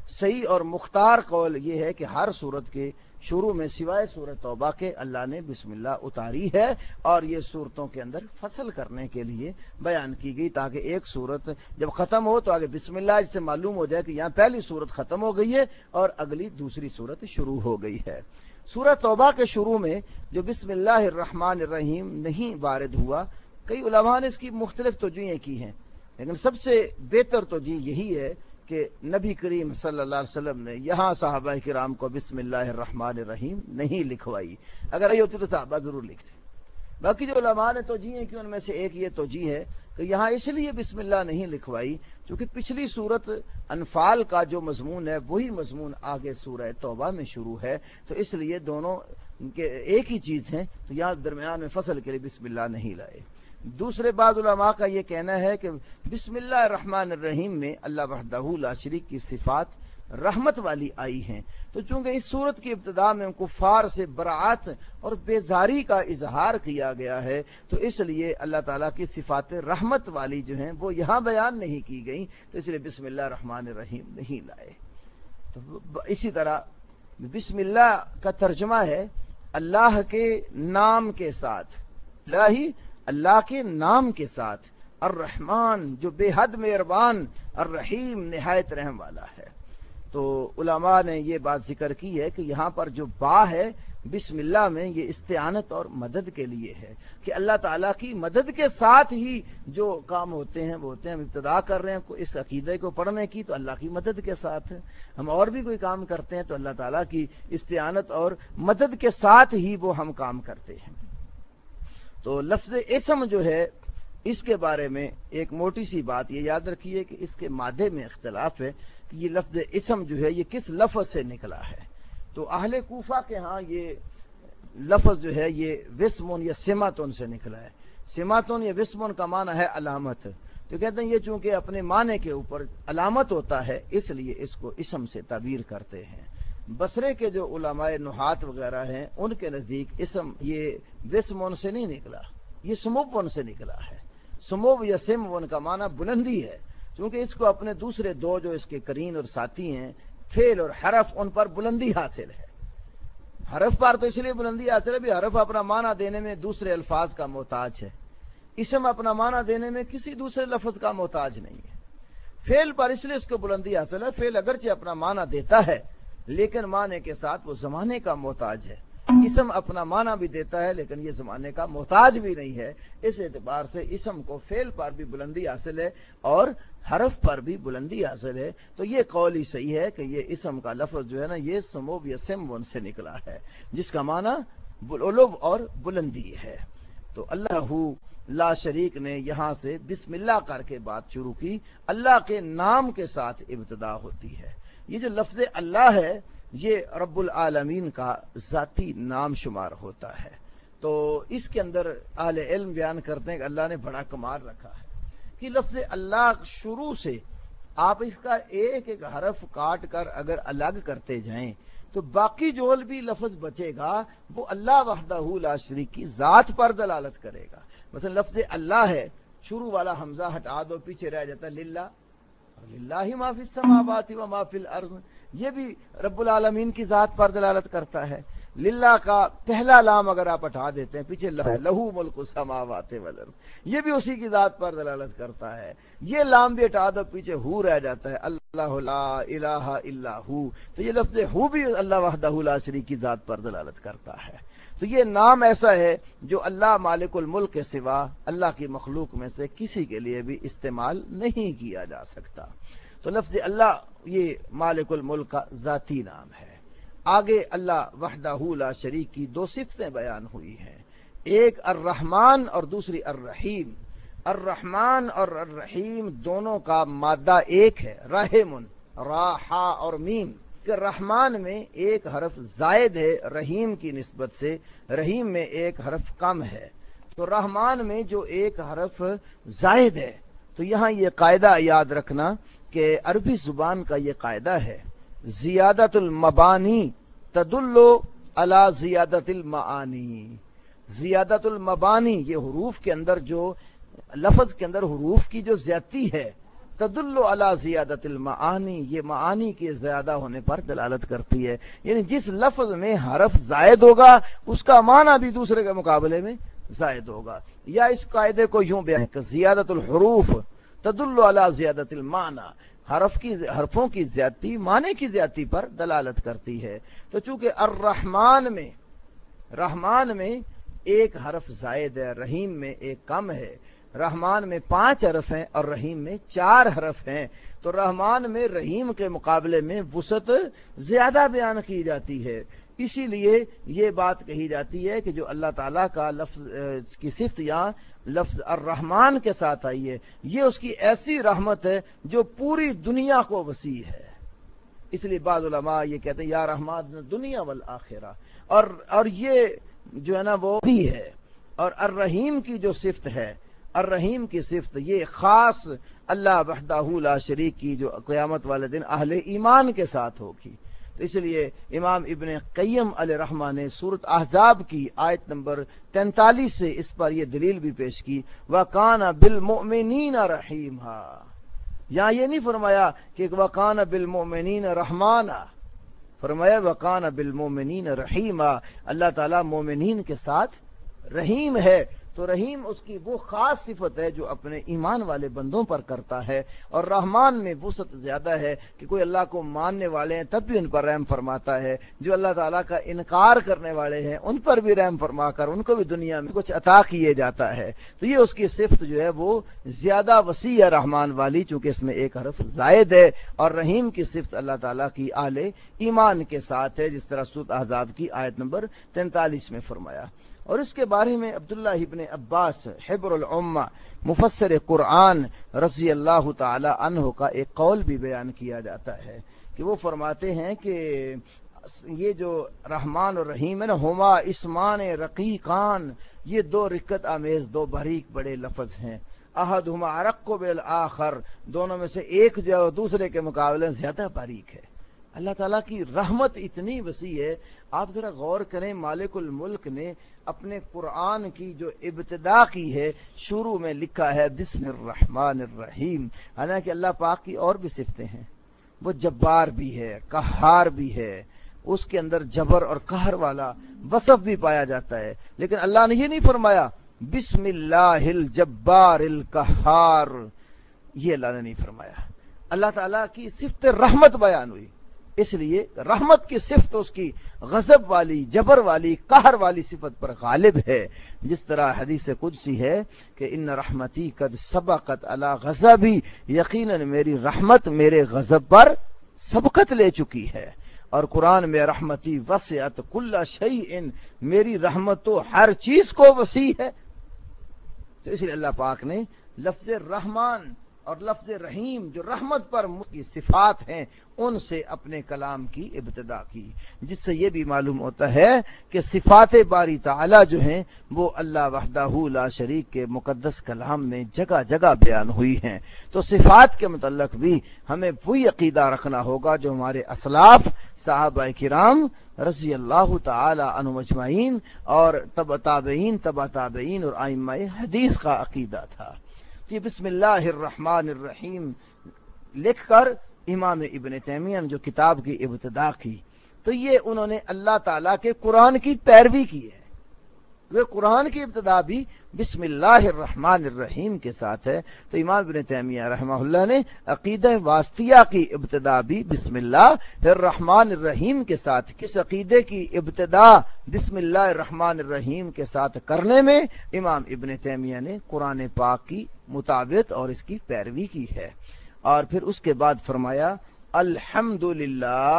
صحیح اور مختار قول یہ ہے کہ ہر سورت کے شروع میں سوائے سورۃ توبہ کے اللہ نے بسم اللہ اتاری ہے، اور یہ سورتوں کے اندر فصل کرنے کے لیے بیان کی گئی، تاکہ ایک سورت جب ختم ہو تو آگے بسم اللہ، جس سے معلوم ہو جائے کہ یہاں پہلی سورت ختم ہو گئی ہے اور اگلی دوسری سورت شروع ہو گئی ہے۔ سورۃ توبہ کے شروع میں جو بسم اللہ الرحمن الرحیم نہیں وارد ہوا، کئی علماء نے اس کی مختلف توجیہیں کی ہیں، لیکن سب سے بہتر توجیہ یہی ہے کہ نبی کریم صلی اللہ علیہ وسلم نے یہاں صحابہ کرام کو بسم اللہ الرحمن الرحیم نہیں لکھوائی، اگر یہ ہوتی تو صحابہ ضرور لکھتے۔ باقی جو علماء نے توجیہیں کی ان میں سے ایک یہ توجیہ ہے کہ یہاں اس لیے بسم اللہ نہیں لکھوائی کیونکہ پچھلی سورت انفال کا جو مضمون ہے وہی مضمون آگے سورہ توبہ میں شروع ہے، تو اس لیے دونوں کے ایک ہی چیز ہیں، تو یہاں درمیان میں فصل کے لیے بسم اللہ نہیں لائے۔ دوسرے بعض علماء کا یہ کہنا ہے کہ بسم اللہ الرحمن الرحیم میں اللہ وحدہ لا شریک کی صفات رحمت والی آئی ہیں، تو چونکہ اس صورت کی ابتدا میں کفار سے براعت اور بیزاری کا اظہار کیا گیا ہے، تو اس لیے اللہ تعالیٰ کی صفات رحمت والی جو ہیں وہ یہاں بیان نہیں کی گئیں، تو اس لیے بسم اللہ الرحمن الرحیم نہیں لائے۔ تو اسی طرح بسم اللہ کا ترجمہ ہے اللہ کے نام کے ساتھ، اللہ کے نام کے ساتھ، الرحمن جو بے حد مہربان، الرحیم نہایت رحم والا ہے۔ تو علماء نے یہ بات ذکر کی ہے کہ یہاں پر جو با ہے بسم اللہ میں، یہ استعانت اور مدد کے لیے ہے، کہ اللہ تعالیٰ کی مدد کے ساتھ ہی جو کام ہوتے ہیں وہ ہوتے ہیں۔ ہم ابتدا کر رہے ہیں اس عقیدے کو پڑھنے کی تو اللہ کی مدد کے ساتھ ہے، ہم اور بھی کوئی کام کرتے ہیں تو اللہ تعالیٰ کی استعانت اور مدد کے ساتھ ہی وہ ہم کام کرتے ہیں۔ تو لفظ اسم جو ہے اس کے بارے میں ایک موٹی سی بات یہ یاد رکھیے کہ اس کے مادے میں اختلاف ہے کہ یہ لفظ اسم جو ہے یہ کس لفظ سے نکلا ہے۔ تو اہل کوفہ کے ہاں یہ لفظ جو ہے یہ وسمون یا سماتون سے نکلا ہے۔ سماتون یا وسمون کا معنی ہے علامت، تو کہتے ہیں یہ چونکہ اپنے معنی کے اوپر علامت ہوتا ہے اس لیے اس کو اسم سے تعبیر کرتے ہیں۔ بصرے کے جو علماء نحات وغیرہ ہیں ان کے نزدیک اسم یہ وسمون سے نہیں نکلا، یہ سموون سے نکلا ہے۔ سمو یا سمون کا معنی بلندی ہے، کیونکہ اس کو اپنے دوسرے دو جو اس کے قرین اور ساتھی ہیں فعل اور حرف، ان پر بلندی حاصل ہے۔ حرف پر تو اس لیے بلندی حاصل ہے بھی حرف اپنا معنی دینے میں دوسرے الفاظ کا محتاج ہے، اسم اپنا معنی دینے میں کسی دوسرے لفظ کا محتاج نہیں ہے۔ فعل پر اس لیے اس کو بلندی حاصل ہے، فعل اگرچہ اپنا معنی دیتا ہے لیکن معنی کے ساتھ وہ زمانے کا محتاج ہے۔ اسم اپنا معنی بھی دیتا ہے لیکن یہ زمانے کا محتاج بھی نہیں ہے، اس اعتبار سے اسم کو فعل پر بھی بلندی حاصل ہے اور حرف پر بھی بلندی حاصل ہے۔ تو یہ قول ہی صحیح ہے کہ یہ اسم کا لفظ جو ہے نا یہ سمو یا سمون سے نکلا ہے، جس کا معنی علو اور بلندی ہے۔ تو اللہ لا شریک نے یہاں سے بسم اللہ کر کے بات شروع کی، اللہ کے نام کے ساتھ ابتدا ہوتی ہے۔ یہ جو لفظ اللہ ہے یہ رب العالمین کا ذاتی نام شمار ہوتا ہے، تو اس کے اندر اہل علم بیان کرتے ہیں کہ اللہ نے بڑا کمال رکھا ہے کہ لفظ اللہ شروع سے آپ اس کا ایک ایک حرف کاٹ کر اگر الگ کرتے جائیں تو باقی جو بھی لفظ بچے گا وہ اللہ وحدہ لا شریک کی ذات پر دلالت کرے گا۔ مثلا لفظ اللہ ہے، شروع والا حمزہ ہٹا دو پیچھے رہ جاتا ہے للہ، للہ ما فی السماوات و ما فی الارض، یہ بھی رب العالمین کی ذات پر دلالت کرتا ہے۔ للہ کا پہلا لام اگر آپ ہٹا دیتے ہیں پیچھے لہو ملک السماوات والارض، یہ بھی اسی کی ذات پر دلالت کرتا ہے۔ یہ لام بھی ہٹا دو پیچھے ہو رہ جاتا ہے، اللہ لا الہ الا ہو، تو یہ لفظ ہو بھی اللہ وحدہ لا شریک کی ذات پر دلالت کرتا ہے۔ تو یہ نام ایسا ہے جو اللہ مالک الملک کے سوا اللہ کی مخلوق میں سے کسی کے لیے بھی استعمال نہیں کیا جا سکتا۔ تو لفظ اللہ یہ مالک الملک کا ذاتی نام ہے۔ آگے اللہ وحدہ لا شریک کی دو صفتیں بیان ہوئی ہیں، ایک الرحمن اور دوسری الرحیم۔ الرحمن اور الرحیم دونوں کا مادہ ایک ہے، رحمن، را ہا اور میم۔ کہ رحمان میں ایک حرف زائد ہے رحیم کی نسبت سے، رحیم میں ایک حرف کم ہے، تو رحمان میں جو ایک حرف زائد ہے، تو یہاں یہ قاعدہ یاد رکھنا کہ عربی زبان کا یہ قاعدہ ہے، زیادت المبانی تدل علی زیادت المعانی۔ زیادت المبانی یہ حروف کے اندر جو لفظ کے اندر حروف کی جو زیادتی ہے تدل علی زیادت المعانی، یہ معانی کے زیادہ ہونے پر دلالت کرتی ہے، یعنی جس لفظ میں حرف زائد ہوگا اس کا معنی بھی دوسرے کے مقابلے میں زائد ہوگا۔ یا اس قاعدے کو یوں بیان کہ زیادت الحروف تدل علی زیادت المعنی، حرفوں کی زیادتی معنی کی زیادتی پر دلالت کرتی ہے۔ تو چونکہ رحمان میں ایک حرف زائد ہے، رحیم میں ایک کم ہے، رحمان میں 5 حرف ہیں اور رحیم میں 4 حرف ہیں، تو رحمان میں رحیم کے مقابلے میں وسعت زیادہ بیان کی جاتی ہے۔ اسی لیے یہ بات کہی جاتی ہے کہ جو اللہ تعالیٰ کا لفظ کی صفت یہاں لفظ الرحمن کے ساتھ آئی ہے، یہ اس کی ایسی رحمت ہے جو پوری دنیا کو وسیع ہے۔ اس لیے بعض علماء یہ کہتے ہیں یا رحمان دنیا والآخرہ، اور یہ جو ہے نا وہ ہے۔ اور الرحیم کی جو صفت ہے، الرحیم کی صفت یہ خاص اللہ وحدہ لا شریک کی جو قیامت والے دن اہل ایمان کے ساتھ ہوگی۔ تو اس لیے امام ابن قیم علیہ رحمہ نے سورۃ احزاب کی آیت نمبر 43 سے اس پر یہ دلیل بھی پیش کی، وَقَانَ بِالْمُؤْمِنِينَ رَحِيمًا۔ یہاں یہ نہیں فرمایا کہ وَقَانَ بِالْمُؤْمِنِينَ رَحْمَانًا، فرمایا وَقَانَ بِالْمُؤْمِنِينَ رَحِيمًا، اللہ تعالیٰ مومنین کے ساتھ رحیم ہے۔ تو رحیم اس کی وہ خاص صفت ہے جو اپنے ایمان والے بندوں پر کرتا ہے، اور رحمان میں وسعت زیادہ ہے کہ کوئی اللہ کو ماننے والے ہیں تب بھی ان پر رحم فرماتا ہے، جو اللہ تعالیٰ کا انکار کرنے والے ہیں ان پر بھی رحم فرما کر ان کو بھی دنیا میں کچھ عطا کیے جاتا ہے۔ تو یہ اس کی صفت جو ہے وہ زیادہ وسیع ہے رحمان والی، چونکہ اس میں ایک حرف زائد ہے، اور رحیم کی صفت اللہ تعالیٰ کی اہل ایمان کے ساتھ ہے، جس طرح سورۃ احزاب کی آیت نمبر 43 میں فرمایا۔ اور اس کے بارے میں عبداللہ ابن عباس حبر الامہ مفسر قرآن رضی اللہ تعالی عنہ کا ایک قول بھی بیان کیا جاتا ہے کہ وہ فرماتے ہیں کہ یہ جو رحمان اور رحیم ہے نا، ہما اسمان رقیقان، یہ 2 رقت آمیز 2 باریک بڑے لفظ ہیں، احدہما ارق بالآخر، دونوں میں سے ایک جو دوسرے کے مقابلے زیادہ باریک ہے۔ اللہ تعالیٰ کی رحمت اتنی وسیع ہے، آپ ذرا غور کریں، مالک الملک نے اپنے قرآن کی جو ابتدا کی ہے شروع میں لکھا ہے بسم الرحمن الرحیم، حالانکہ اللہ پاک کی اور بھی صفتیں ہیں، وہ جبار بھی ہے، قہار بھی ہے، اس کے اندر جبر اور قہر والا وصف بھی پایا جاتا ہے، لیکن اللہ نے یہ نہیں فرمایا بسم اللہ الجبار القہار، یہ اللہ نے نہیں فرمایا۔ اللہ تعالیٰ کی صفت رحمت بیان ہوئی، اس لیے رحمت کی صفت اس کی غضب والی، جبر والی، قہر والی صفت پر غالب ہے، جس طرح حدیث قدسی ہے کہ ان رحمتی قد سبقت علی غضبی، یقیناً میری رحمت میرے غضب پر سبقت لے چکی ہے۔ اور قرآن میں رحمتی وسعت کل شیء، میری رحمت تو ہر چیز کو وسیع ہے۔ تو اس لیے اللہ پاک نے لفظ رحمان اور لفظ رحیم جو رحمت پر کی صفات ہیں ان سے اپنے کلام کی ابتدا کی، جس سے یہ بھی معلوم ہوتا ہے کہ صفات باری تعالی جو ہیں وہ اللہ وحدہ لا شریک کے مقدس کلام میں جگہ جگہ بیان ہوئی ہیں۔ تو صفات کے متعلق بھی ہمیں وہی عقیدہ رکھنا ہوگا جو ہمارے اسلاف صحابہ کرام رضی اللہ تعالی عنہم اجمعین اور تبع تابعین اور ائمہ حدیث کا عقیدہ تھا۔ کہ بسم اللہ الرحمن الرحیم لکھ کر امام ابن تیمیہ نے جو کتاب کی ابتدا کی تو یہ انہوں نے اللہ تعالیٰ کے قرآن کی پیروی کی ہے۔ وہ قرآن کی ابتدا بھی بسم اللہ الرحمن الرحیم کے ساتھ ہے، تو امام ابن تیمیہ رحمہ اللہ نے عقیدہ واسطیہ کی ابتدا بھی بسم اللہ الرحمن الرحیم کے ساتھ۔ کس عقیدے کی ابتدا بسم اللہ الرحمن الرحیم کے ساتھ کرنے میں امام ابن تیمیہ نے قرآن پاک کی مطابق اور اس کی پیروی کی ہے۔ اور پھر اس کے بعد فرمایا الحمدللہ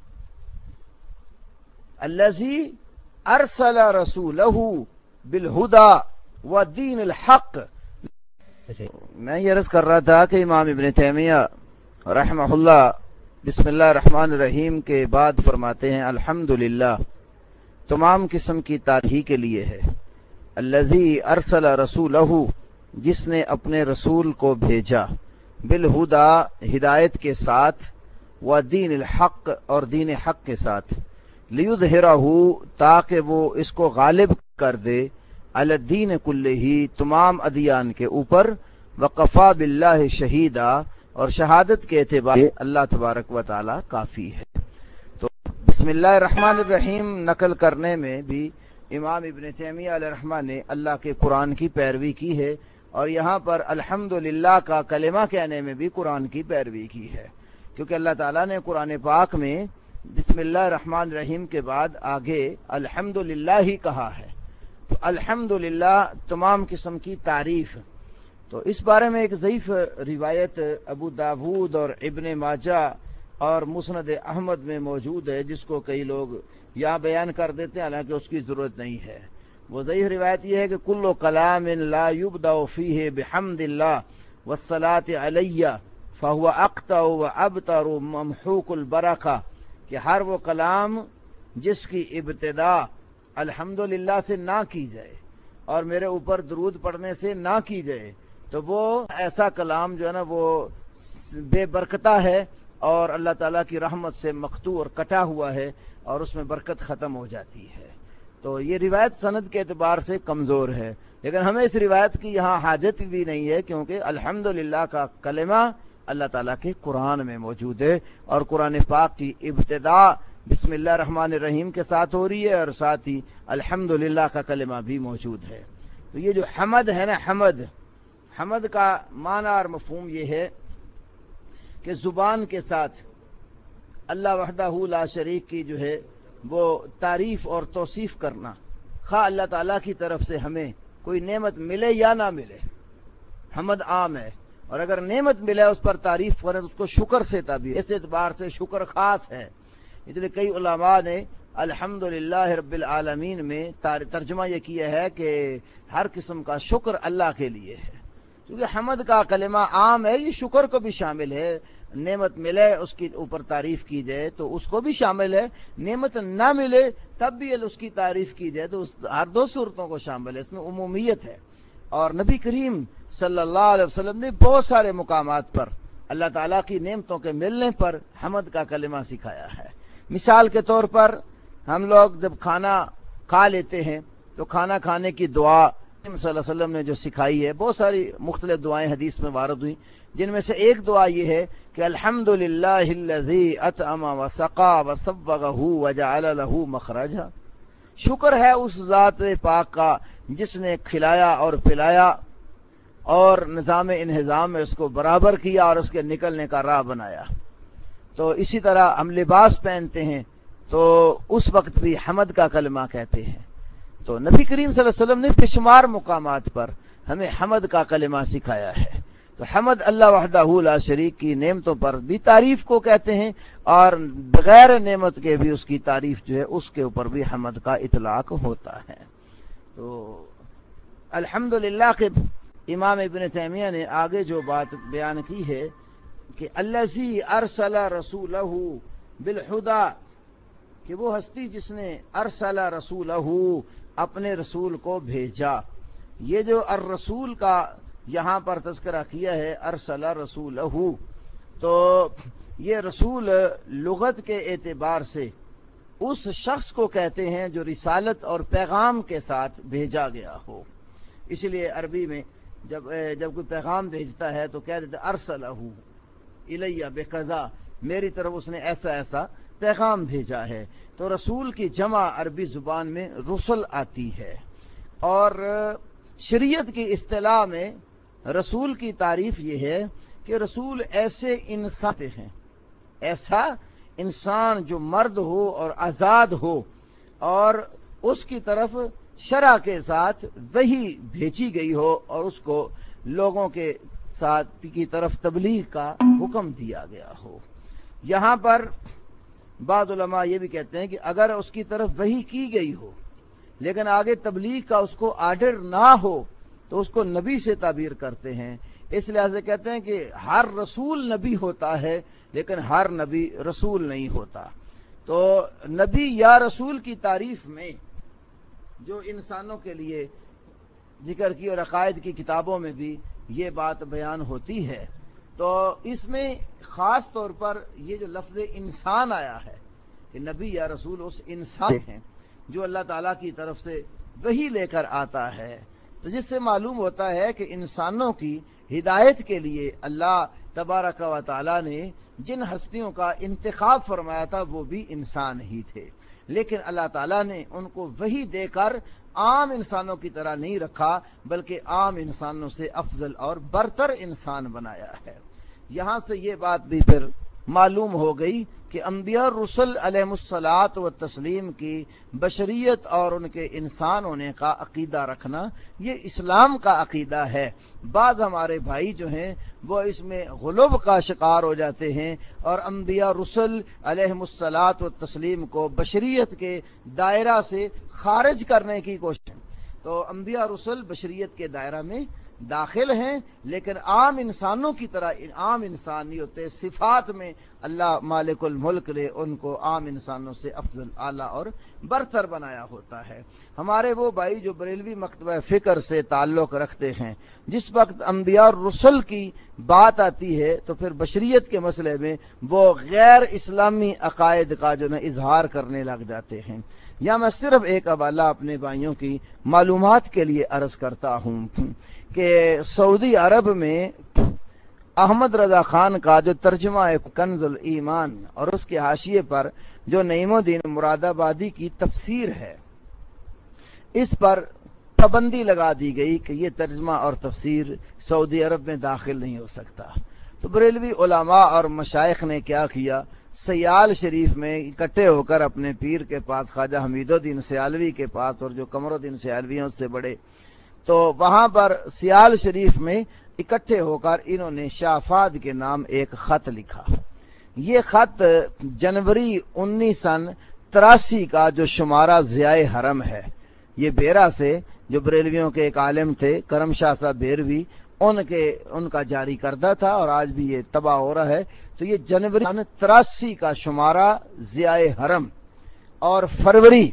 الذی ارسل رسولہ بالہدى ودین الحق۔ میں یہ عرض کر رہا تھا کہ امام ابن تیمیہ رحمہ اللہ بسم اللہ الرحمن الرحیم کے بعد فرماتے ہیں الحمدللہ، تمام قسم کی تعریف کے لیے ہے، الذی ارسل رسولہ، جس نے اپنے رسول کو بھیجا، بالہدى ہدایت کے ساتھ، ودین الحق اور دین حق کے ساتھ، لیظہرہ تاکہ وہ اس کو غالب کر دے، علی الدین کلہ تمام ادیان کے اوپر، وکفی باللہ شہیدا اور شہادت کے اعتبار سے اللہ تبارک و تعالی کافی ہے۔ تو بسم اللہ الرحمن الرحیم نقل کرنے میں بھی امام ابن تیمیہ علیہ الرحمہ نے اللہ کے قرآن کی پیروی کی ہے، اور یہاں پر الحمدللہ کا کلمہ کہنے میں بھی قرآن کی پیروی کی ہے، کیونکہ اللہ تعالیٰ نے قرآن پاک میں بسم اللہ الرحمن الرحیم کے بعد آگے الحمدللہ ہی کہا ہے۔ تو الحمدللہ تمام قسم کی تعریف۔ تو اس بارے میں ایک ضعیف روایت ابو داود اور ابن ماجہ اور مسند احمد میں موجود ہے، جس کو کئی لوگ یہاں بیان کر دیتے ہیں، حالانکہ اس کی ضرورت نہیں ہے۔ وہ ضعیف روایت یہ ہے کہ کل کلام لا یبدأ فیہ بحمد اللہ والصلاۃ علیہ فہو اقطع وابتر ممحوق البرکہ، کہ ہر وہ کلام جس کی ابتدا الحمدللہ سے نہ کی جائے اور میرے اوپر درود پڑھنے سے نہ کی جائے، تو وہ ایسا کلام جو ہے نا وہ بے برکتہ ہے اور اللہ تعالیٰ کی رحمت سے مقطوع اور کٹا ہوا ہے، اور اس میں برکت ختم ہو جاتی ہے۔ تو یہ روایت سند کے اعتبار سے کمزور ہے، لیکن ہمیں اس روایت کی یہاں حاجت بھی نہیں ہے، کیونکہ الحمدللہ کا کلمہ اللہ تعالیٰ کے قرآن میں موجود ہے، اور قرآن پاک کی ابتدا بسم اللہ الرحمن الرحیم کے ساتھ ہو رہی ہے، اور ساتھ ہی الحمدللہ کا کلمہ بھی موجود ہے۔ تو یہ جو حمد ہے نا، حمد کا معنی اور مفہوم یہ ہے کہ زبان کے ساتھ اللہ وحدہ لا شریک کی جو ہے وہ تعریف اور توصیف کرنا، خواہ اللہ تعالیٰ کی طرف سے ہمیں کوئی نعمت ملے یا نہ ملے، حمد عام ہے، اور اگر نعمت ملے اس پر تعریف کریں تو اس کو شکر سے تعبیر، اس اعتبار سے شکر خاص ہے۔ اس لیے کئی علماء نے الحمدللہ رب العالمین میں ترجمہ یہ کیا ہے کہ ہر قسم کا شکر اللہ کے لیے ہے، کیونکہ حمد کا کلمہ عام ہے، یہ شکر کو بھی شامل ہے، نعمت ملے اس کی اوپر تعریف کی جائے تو اس کو بھی شامل ہے، نعمت نہ ملے تب بھی اس کی تعریف کی جائے تو ہر دو صورتوں کو شامل ہے، اس میں عمومیت ہے۔ اور نبی کریم صلی اللہ علیہ وسلم نے بہت سارے مقامات پر اللہ تعالیٰ کی نعمتوں کے ملنے پر حمد کا کلمہ سکھایا ہے۔ مثال کے طور پر ہم لوگ جب کھانا کھا لیتے ہیں تو کھانا کھانے کی دعا صلی اللہ علیہ وسلم نے جو سکھائی ہے، بہت ساری مختلف دعائیں حدیث میں وارد ہوئی، جن میں سے ایک دعا یہ ہے کہ الحمدللہ الذی اطعم وسقا وصبغہ وجعل لہ مخرجا، شکر ہے اس ذات پاک کا جس نے کھلایا اور پلایا اور نظام انہضام میں اس کو برابر کیا اور اس کے نکلنے کا راہ بنایا۔ تو اسی طرح ہم لباس پہنتے ہیں تو اس وقت بھی حمد کا کلمہ کہتے ہیں۔ تو نبی کریم صلی اللہ علیہ وسلم نے بے شمار مقامات پر ہمیں حمد کا کلمہ سکھایا ہے۔ تو حمد اللہ وحدہ لا شریک کی نعمتوں پر بھی تعریف کو کہتے ہیں، اور بغیر نعمت کے بھی اس کی تعریف جو ہے اس کے اوپر بھی حمد کا اطلاق ہوتا ہے۔ تو الحمدللہ کے امام ابن تیمیہ نے آگے جو بات بیان کی ہے کہ الذی ارسل رسولہ بالہدی، کہ وہ ہستی جس نے ارسل رسولہ اپنے رسول کو بھیجا۔ یہ جو الرسول کا یہاں پر تذکرہ کیا ہے، ارسل رسولہ، تو یہ رسول لغت کے اعتبار سے اس شخص کو کہتے ہیں جو رسالت اور پیغام کے ساتھ بھیجا گیا ہو۔ اس لیے عربی میں جب کوئی پیغام بھیجتا ہے تو کہہ دیتے ارسلہ الیہ بقضا، میری طرف اس نے ایسا ایسا پیغام بھیجا ہے۔ تو رسول کی جمع عربی زبان میں رسل آتی ہے، اور شریعت کی اصطلاح میں رسول کی تعریف یہ ہے کہ رسول ایسے انسان ہیں، ایسا انسان جو مرد ہو اور آزاد ہو، اور اس کی طرف شرع کے ساتھ وحی بھیجی گئی ہو اور اس کو لوگوں کے ساتھ کی طرف تبلیغ کا حکم دیا گیا ہو۔ یہاں پر بعض علماء یہ بھی کہتے ہیں کہ اگر اس کی طرف وحی کی گئی ہو لیکن آگے تبلیغ کا اس کو آرڈر نہ ہو تو اس کو نبی سے تعبیر کرتے ہیں۔ اس لحاظ سے کہتے ہیں کہ ہر رسول نبی ہوتا ہے لیکن ہر نبی رسول نہیں ہوتا۔ تو نبی یا رسول کی تعریف میں جو انسانوں کے لیے ذکر کی اور عقائد کی کتابوں میں بھی یہ بات بیان ہوتی ہے، تو اس میں خاص طور پر یہ جو لفظ انسان آیا ہے کہ نبی یا رسول اس انسان ہیں جو اللہ تعالیٰ کی طرف سے وحی لے کر آتا ہے، تو جس سے معلوم ہوتا ہے کہ انسانوں کی ہدایت کے لیے اللہ تبارک و تعالی نے جن ہستیوں کا انتخاب فرمایا تھا وہ بھی انسان ہی تھے، لیکن اللہ تعالیٰ نے ان کو وحی دے کر عام انسانوں کی طرح نہیں رکھا، بلکہ عام انسانوں سے افضل اور برتر انسان بنایا ہے۔ یہاں سے یہ بات بھی پھر معلوم ہو گئی کہ انبیاء رسل علیہم الصلاۃ والتسلیم کی بشریت اور ان کے انسان ہونے کا عقیدہ رکھنا یہ اسلام کا عقیدہ ہے۔ بعض ہمارے بھائی جو ہیں وہ اس میں غلو کا شکار ہو جاتے ہیں اور انبیاء رسل علیہم الصلاۃ والتسلیم کو بشریت کے دائرہ سے خارج کرنے کی کوشش۔ تو انبیاء رسل بشریت کے دائرہ میں داخل ہیں، لیکن عام انسانوں کی طرح عام انسان نہیں ہوتے۔ صفات میں اللہ مالک الملک نے ان کو عام انسانوں سے افضل، اعلیٰ اور برتر بنایا ہوتا ہے۔ ہمارے وہ بھائی جو بریلوی مکتبہ فکر سے تعلق رکھتے ہیں، جس وقت انبیاء رسل کی بات آتی ہے تو پھر بشریت کے مسئلے میں وہ غیر اسلامی عقائد کا جو نا اظہار کرنے لگ جاتے ہیں۔ یا میں صرف ایک حوالہ اپنے بھائیوں کی معلومات کے لیے عرض کرتا ہوں کہ سعودی عرب میں احمد رضا خان کا جو ترجمہ ہے کنز الایمان اور اس کے حاشیے پر جو نعیم الدین مراد آبادی کی تفسیر ہے، اس پر پابندی لگا دی گئی کہ یہ ترجمہ اور تفسیر سعودی عرب میں داخل نہیں ہو سکتا۔ تو بریلوی علماء اور مشائخ نے کیا کیا، سیال شریف میں اکٹھے ہو کر اپنے پیر کے پاس، خواجہ حمید الدین سیالوی کے پاس، اور جو قمر الدین سیالوی ہیں اس سے بڑے، تو وہاں پر سیال شریف میں اکٹھے ہو کر انہوں نے شافاد کے نام ایک خط لکھا۔ یہ خط جنوری 1983 کا جو شمارہ ضیاء حرم ہے، یہ بیرا سے جو بریلویوں کے ایک عالم تھے کرم شاہ صاحب بیروی، ان کا جاری کردہ تھا اور آج بھی یہ تباہ ہو رہا ہے۔ تو یہ جنوری 1983 کا شمارہ ضیاء حرم اور فروری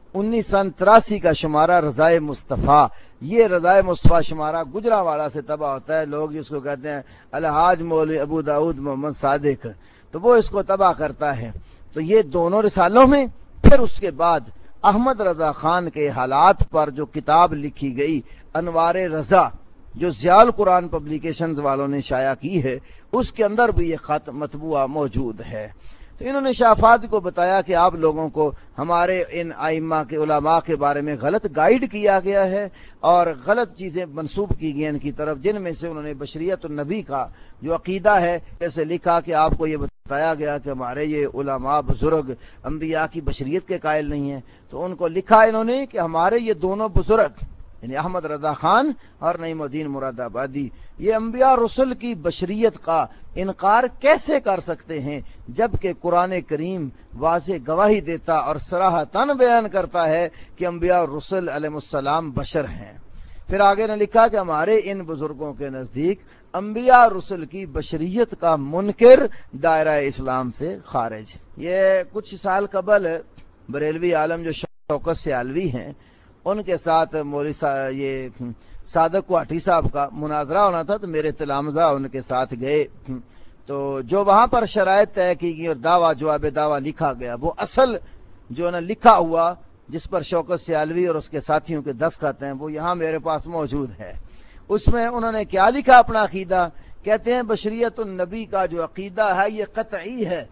1983 کا شمارہ رضائے مصطفیٰ، یہ رضائے مصطفیٰ شمارہ گجرانوالا سے تباہ ہوتا ہے، لوگ جس کو کہتے ہیں الحاج مولوی ابو داؤد محمد صادق، تو وہ اس کو تباہ کرتا ہے۔ تو یہ دونوں رسالوں میں پھر اس کے بعد احمد رضا خان کے حالات پر جو کتاب لکھی گئی انوار رضا، جو ضیاء القرآن پبلیکیشنز والوں نے شائع کی ہے، اس کے اندر بھی یہ خط مطبوعہ موجود ہے۔ تو انہوں نے شافاد کو بتایا کہ آپ لوگوں کو ہمارے ان ائمہ کے علماء کے بارے میں غلط گائیڈ کیا گیا ہے اور غلط چیزیں منسوب کی گئی ان کی طرف، جن میں سے انہوں نے بشریت النبی کا جو عقیدہ ہے ایسے لکھا کہ آپ کو یہ بتایا گیا کہ ہمارے یہ علماء بزرگ انبیاء کی بشریت کے قائل نہیں ہیں۔ تو ان کو لکھا انہوں نے کہ ہمارے یہ دونوں بزرگ یعنی احمد رضا خان اور نعیم الدین مراد آبادی یہ انبیاء رسل کی بشریت کا انکار کیسے کر سکتے ہیں، جبکہ قرآن کریم واضح گواہی دیتا اور صراحتاً بیان کرتا ہے کہ انبیاء رسل علیہ السلام بشر ہیں۔ پھر آگے نے لکھا کہ ہمارے ان بزرگوں کے نزدیک انبیاء رسل کی بشریت کا منکر دائرہ اسلام سے خارج۔ یہ کچھ سال قبل بریلوی عالم جو شوکت سیالوی ہیں، ان کے ساتھ مولوی یہ صادق واٹھی صاحب کا مناظرہ ہونا تھا، تو میرے تلامذہ ان کے ساتھ گئے۔ تو جو وہاں پر شرائط طے کی گئی اور دعویٰ جواب دعویٰ لکھا گیا، وہ اصل جو نا لکھا ہوا جس پر شوکت سیالوی اور اس کے ساتھیوں کے دستخط ہیں، وہ یہاں میرے پاس موجود ہے۔ اس میں انہوں نے کیا لکھا اپنا عقیدہ، کہتے ہیں بشریت النبی کا جو عقیدہ ہے یہ قطعی ہے،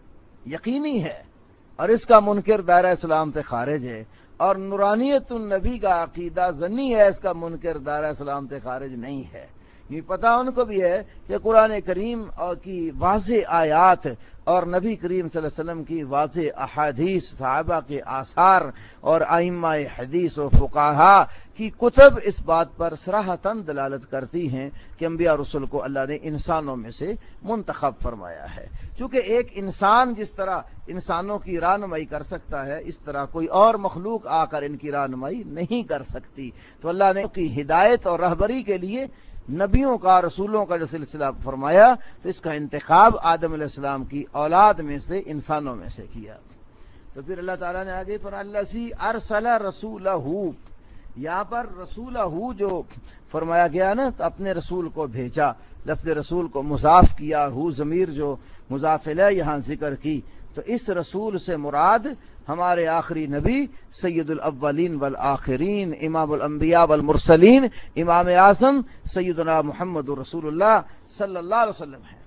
یقینی ہے، اور اس کا منکر دائرہ اسلام سے خارج ہے، اور نورانیت النبی کا عقیدہ ظنی ہے، اس کا منکر دائرہ اسلام سے خارج نہیں ہے۔ یہ پتہ ان کو بھی ہے کہ قرآن کریم کی واضح آیات اور نبی کریم صلی اللہ علیہ وسلم کی واضح احادیث، صحابہ کے آثار اور ائمہ حدیث و فقہاء کی کتب اس بات پر صراحتاً دلالت کرتی ہیں کہ انبیاء رسول کو اللہ نے انسانوں میں سے منتخب فرمایا ہے۔ کیونکہ ایک انسان جس طرح انسانوں کی رہنمائی کر سکتا ہے، اس طرح کوئی اور مخلوق آ کر ان کی رہنمائی نہیں کر سکتی۔ تو اللہ نے ان کی ہدایت اور رہبری کے لیے نبیوں کا، رسولوں کا جو سلسلہ فرمایا، تو اس کا انتخاب آدم علیہ السلام کی اولاد میں سے، انسانوں میں سے کیا۔ تو پھر اللہ تعالیٰ نے آگے پر الذی ارسل رسولہ، یہاں پر رسولہ جو فرمایا گیا نا، تو اپنے رسول کو بھیجا، لفظ رسول کو مضاف کیا، ہو ضمیر جو مضاف الیہ یہاں ذکر کی، تو اس رسول سے مراد ہمارے آخری نبی سید الاولین والآخرین، امام الانبیاء والمرسلین، امام اعظم سیدنا محمد رسول اللہ صلی اللہ علیہ وسلم ہے۔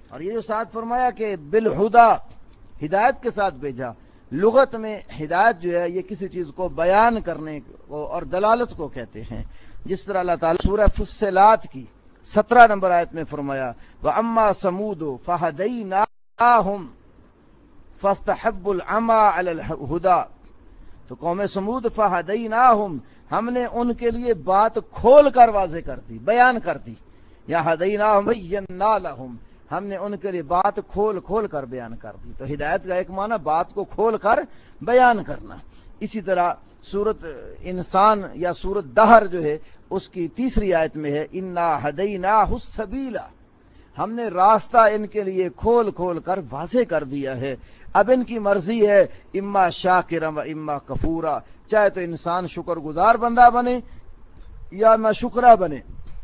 اور یہ جو ساتھ فرمایا کہ بالہدا، ہدایت کے ساتھ بھیجا، لغت میں ہدایت جو ہے یہ کسی چیز کو بیان کرنے کو اور دلالت کو کہتے ہیں، جس طرح اللہ تعالیٰ سورہ فصلات کی 17 نمبر آیت میں فرمایا وَأَمَّا سَمُودُ فَهَدَيْنَاهُمْ فَاسْتَحَبُّوا الْعَمَى عَلَى الْهُدَى، تو قوم سمود فَهَدَيْنَاهُمْ، ہم نے ان کے لیے بات کھول کر واضح کر دی، بیان کر دی، یا هَدَيْنَاهُمْ بَيَّنَّا لَهُمْ، ہم نے ان کے لیے بات کھول کھول کر بیان کر دی۔ تو ہدایت کا ایک معنی بات کو کھول کر بیان کرنا۔ اسی طرح سورت انسان یا سورت دہر جو ہے اس کی تیسری آیت میں ہے انا ہدیناہ السبیل، ہم نے راستہ ان کے لیے کھول کھول کر واضح کر دیا ہے، اب ان کی مرضی ہے اما شاکرا و اما کفورا، چاہے تو انسان شکر گزار بندہ بنے یا نہ شکرہ بنے۔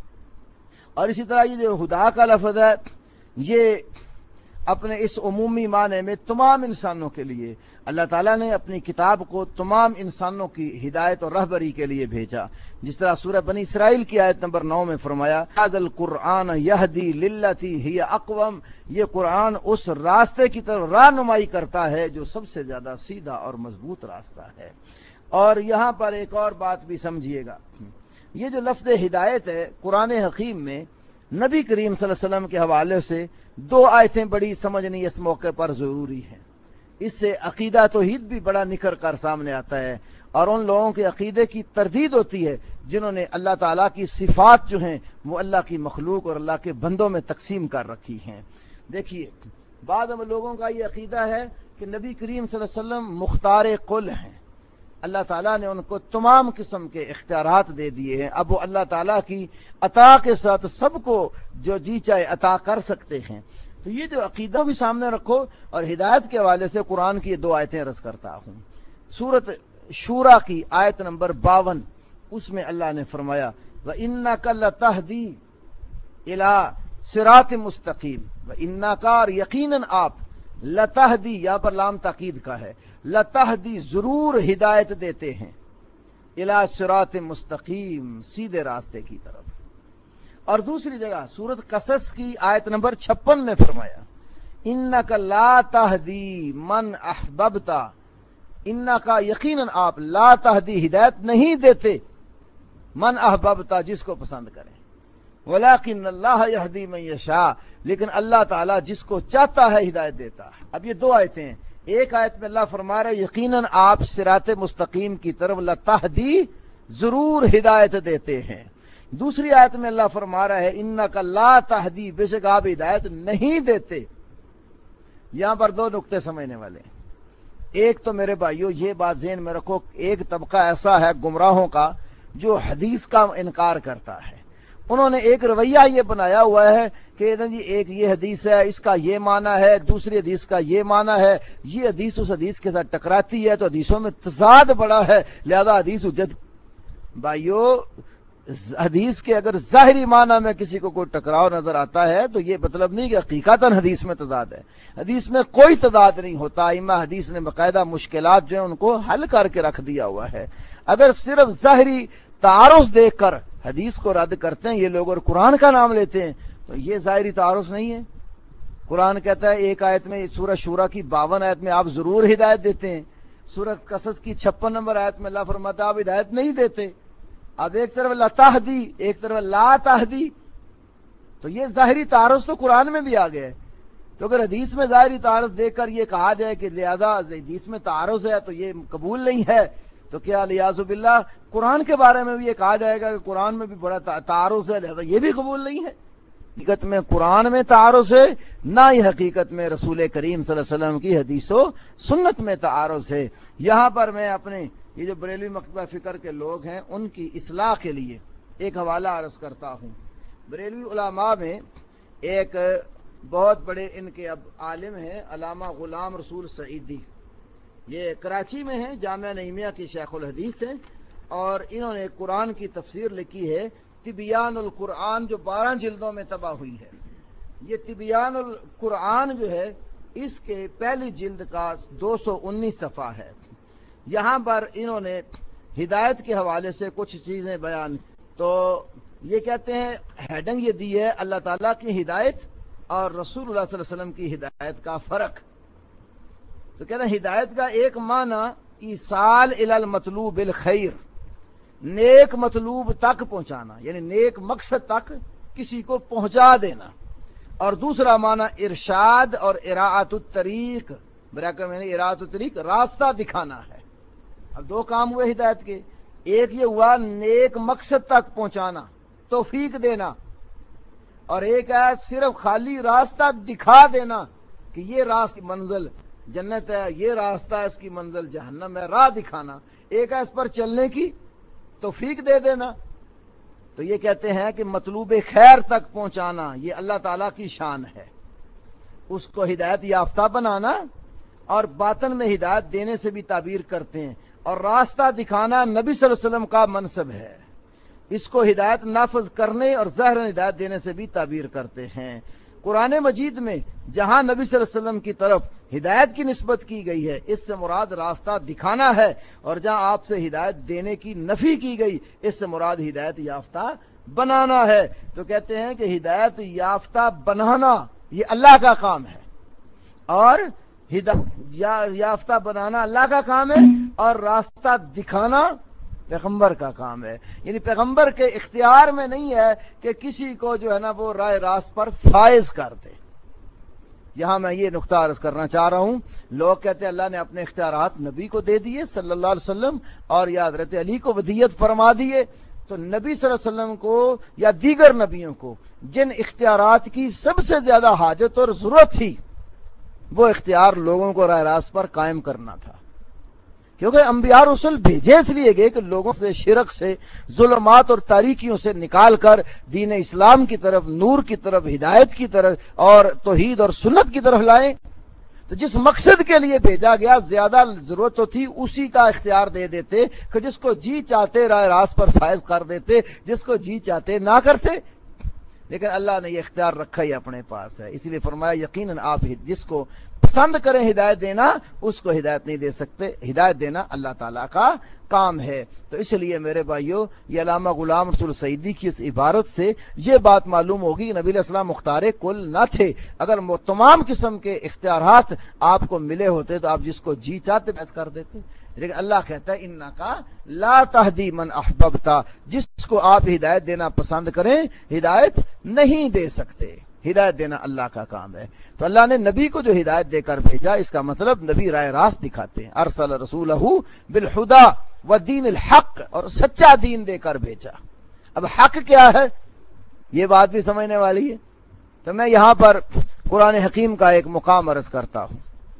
اور اسی طرح یہ جو ہدا کا لفظ ہے یہ اپنے اس عمومی معنی میں تمام انسانوں کے لیے اللہ تعالیٰ نے اپنی کتاب کو تمام انسانوں کی ہدایت اور رہبری کے لیے بھیجا، جس طرح سورہ بنی اسرائیل کی آیت نمبر 9 میں فرمایا ھذا القرآن یہدی للتی ہی اقوم، یہ قرآن اس راستے کی طرف رہنمائی کرتا ہے جو سب سے زیادہ سیدھا اور مضبوط راستہ ہے۔ اور یہاں پر ایک اور بات بھی سمجھیے گا، یہ جو لفظ ہدایت ہے قرآن حکیم میں نبی کریم صلی اللہ علیہ وسلم کے حوالے سے 2 آیتیں بڑی سمجھنی اس موقع پر ضروری ہیں۔ اس سے عقیدہ توحید بھی بڑا نکھر کر سامنے آتا ہے اور ان لوگوں کے عقیدے کی تردید ہوتی ہے جنہوں نے اللہ تعالیٰ کی صفات جو ہیں وہ اللہ کی مخلوق اور اللہ کے بندوں میں تقسیم کر رکھی ہیں۔ دیکھیے بعض لوگوں کا یہ عقیدہ ہے کہ نبی کریم صلی اللہ علیہ وسلم مختار کل ہیں، اللہ تعالیٰ نے ان کو تمام قسم کے اختیارات دے دیے ہیں، اب وہ اللہ تعالیٰ کی عطا کے ساتھ سب کو جو جی چاہے عطا کر سکتے ہیں۔ تو یہ جو عقیدہ بھی سامنے رکھو، اور ہدایت کے حوالے سے قرآن کی یہ 2 آیتیں عرض کرتا ہوں۔ سورت شورا کی آیت نمبر 52، اس میں اللہ نے فرمایا وَإِنَّكَ لَتَهْدِي إِلَىٰ صِرَاطٍ مُسْتَقِيمٍ، وَإِنَّكَ، اور یقیناً آپ، لتہدی، یہاں پر لام تاکید کا ہے، لتہدی ضرور ہدایت دیتے ہیں، الی صراط مستقیم، سیدھے راستے کی طرف۔ اور دوسری جگہ سورت قصص کی آیت نمبر 56 میں فرمایا انک لا تہدی من احببت، انک یقیناً آپ، لا تہدی ہدایت نہیں دیتے، من احببت جس کو پسند کریں، ولیکن اللہ یہدی من یشاء، لیکن اللہ تعالیٰ جس کو چاہتا ہے ہدایت دیتا ہے۔ اب یہ 2 آیتیں ہیں، ایک آیت میں اللہ فرما رہا ہے یقیناً آپ صراط مستقیم کی طرف لتہدی ضرور ہدایت دیتے ہیں، دوسری آیت میں اللہ فرما رہا ہے انک لا تہدی، بے شک آپ ہدایت نہیں دیتے۔ یہاں پر 2 نقطے سمجھنے والے ہیں۔ ایک تو میرے بھائیو یہ بات ذہن میں رکھو، ایک طبقہ ایسا ہے گمراہوں کا جو حدیث کا انکار کرتا ہے، انہوں نے ایک رویہ یہ بنایا ہوا ہے کہ جی ایک یہ حدیث ہے اس کا یہ معنی ہے، دوسری حدیث کا یہ معنی ہے، یہ حدیث اس حدیث کے ساتھ ٹکراتی ہے تو حدیثوں میں تضاد بڑا ہے لہذا حدیث حجت۔ بھائیو حدیث کے اگر ظاہری معنی میں کسی کو کوئی ٹکراؤ نظر آتا ہے تو یہ مطلب نہیں کہ حقیقتاً حدیث میں تضاد ہے، حدیث میں کوئی تضاد نہیں ہوتا، ائمہ حدیث نے باقاعدہ مشکلات جو ہیں ان کو حل کر کے رکھ دیا ہوا ہے۔ اگر صرف ظاہری تعارض دیکھ کر حدیث کو رد کرتے ہیں یہ لوگ اور قرآن کا نام لیتے ہیں تو یہ ظاہری تعارض نہیں ہے۔ قرآن کہتا ہے ایک آیت میں، سورہ شورا کی 52 آیت میں آپ ضرور ہدایت دیتے ہیں، سورہ قصص کی 56 نمبر آیت میں اللہ فرماتا ہے آپ ہدایت نہیں دیتے۔ اب ایک طرف لتہدی، ایک طرف لا تہدی، تو یہ ظاہری تعارض تو قرآن میں بھی آ گیا ہے۔ تو اگر حدیث میں ظاہری تعارض دیکھ کر یہ کہا جائے کہ لہذا حدیث میں تعارض ہے تو یہ قبول نہیں ہے، تو کیا لیاذ باللہ قرآن کے بارے میں بھی یہ کہا جائے گا کہ قرآن میں بھی بڑا تعارض ہے لہذا یہ بھی قبول نہیں ہے؟ حقیقت میں قرآن میں تعارض ہے، نہ ہی حقیقت میں رسول کریم صلی اللہ علیہ وسلم کی حدیث و سنت میں تعارض ہے۔ یہاں پر میں اپنے یہ جو بریلوی مکتبہ فکر کے لوگ ہیں ان کی اصلاح کے لیے ایک حوالہ عرض کرتا ہوں۔ بریلوی علماء میں ایک بہت بڑے ان کے اب عالم ہیں علامہ غلام رسول سعیدی، یہ کراچی میں ہیں، جامعہ نعیمیہ کی شیخ الحدیث ہیں، اور انہوں نے قرآن کی تفسیر لکھی ہے تبیان القرآن جو 12 جلدوں میں طبع ہوئی ہے۔ یہ تبیان القرآن جو ہے اس کے پہلی جلد کا 219 صفحہ ہے۔ یہاں پر انہوں نے ہدایت کے حوالے سے کچھ چیزیں بیان، تو یہ کہتے ہیں ہیڈنگ یہ دی ہے اللہ تعالیٰ کی ہدایت اور رسول اللہ صلی اللہ علیہ وسلم کی ہدایت کا فرق. تو کہتے ہیں ہدایت کا ایک معنی ایصال الی المطلوب الخیر، نیک مطلوب تک پہنچانا، یعنی نیک مقصد تک کسی کو پہنچا دینا. اور دوسرا معنی ارشاد اور اراعۃ الطریق، بریکٹ میں اراعۃ الطریق راستہ دکھانا ہے. اب دو کام ہوئے ہدایت کے، ایک یہ ہوا نیک مقصد تک پہنچانا، توفیق دینا، اور ایک ہے صرف خالی راستہ دکھا دینا کہ یہ راستہ منزل جنت ہے، یہ راستہ اس کی منزل جہنم ہے، راہ دکھانا. ایک ہے اس پر چلنے کی توفیق دے دینا. تو یہ کہتے ہیں کہ مطلوب خیر تک پہنچانا یہ اللہ تعالیٰ کی شان ہے، اس کو ہدایت یافتہ بنانا، اور باطن میں ہدایت دینے سے بھی تعبیر کرتے ہیں. اور راستہ دکھانا نبی صلی اللہ علیہ وسلم کا منصب ہے، اس کو ہدایت نافذ کرنے اور ظاہر ہدایت دینے سے بھی تعبیر کرتے ہیں. قرآن مجید میں جہاں نبی صلی اللہ علیہ وسلم کی طرف ہدایت کی نسبت کی گئی ہے اس سے مراد راستہ دکھانا ہے، اور جہاں آپ سے ہدایت دینے کی نفی کی گئی اس سے مراد ہدایت یافتہ بنانا ہے. تو کہتے ہیں کہ ہدایت یافتہ بنانا یہ اللہ کا کام ہے، اور یافتہ بنانا اللہ کا کام ہے، اور راستہ دکھانا پیغمبر کا کام ہے. یعنی پیغمبر کے اختیار میں نہیں ہے کہ کسی کو جو ہے نا وہ راہ راست پر فائز کر دے. یہاں میں یہ نقطہ عرض کرنا چاہ رہا ہوں، لوگ کہتے ہیں اللہ نے اپنے اختیارات نبی کو دے دیے صلی اللہ علیہ وسلم، اور یا حضرت علی کو ودیت فرما دیے. تو نبی صلی اللہ علیہ وسلم کو یا دیگر نبیوں کو جن اختیارات کی سب سے زیادہ حاجت اور ضرورت تھی وہ اختیار لوگوں کو راہ راست پر قائم کرنا تھا، کیونکہ انبیاء رسول بھیجے اس لیے گئے کہ لوگوں سے شرک سے، ظلمات اور تاریکیوں سے نکال کر دین اسلام کی طرف، نور کی طرف، ہدایت کی طرف اور توحید اور سنت کی طرف لائیں. تو جس مقصد کے لیے بھیجا گیا زیادہ ضرورت تو تھی اسی کا اختیار دے دیتے کہ جس کو جی چاہتے راہ راست پر فائز کر دیتے، جس کو جی چاہتے نہ کرتے. لیکن اللہ نے یہ اختیار رکھا ہی اپنے پاس ہے، اسی لیے فرمایا یقیناً آپ جس کو پسند کریں ہدایت دینا اس کو ہدایت نہیں دے سکتے، ہدایت دینا اللہ تعالیٰ کا کام ہے. تو اس لیے میرے بھائیو یہ علامہ غلام رسول سعیدی کی اس عبارت سے یہ بات معلوم ہوگی نبی علیہ السلام مختار کل نہ تھے. اگر تمام قسم کے اختیارات آپ کو ملے ہوتے تو آپ جس کو جی چاہتے بحث کر دیتے. لیکن اللہ کہتا ہے انکا لا تہدی من احببتا، جس کو آپ ہدایت دینا پسند کریں ہدایت نہیں دے سکتے. ہدایت دینا اللہ کا کام ہے. تو اللہ نے نبی کو جو ہدایت دے کر بھیجا اس کا مطلب نبی راہ راست دکھاتے ہیں. ارسل رسولہ بالہدی والدین الحق، اور سچا دین دے کر بھیجا. اب حق کیا ہے یہ بات بھی سمجھنے والی ہے. تو میں یہاں پر قرآن حکیم کا ایک مقام عرض کرتا ہوں.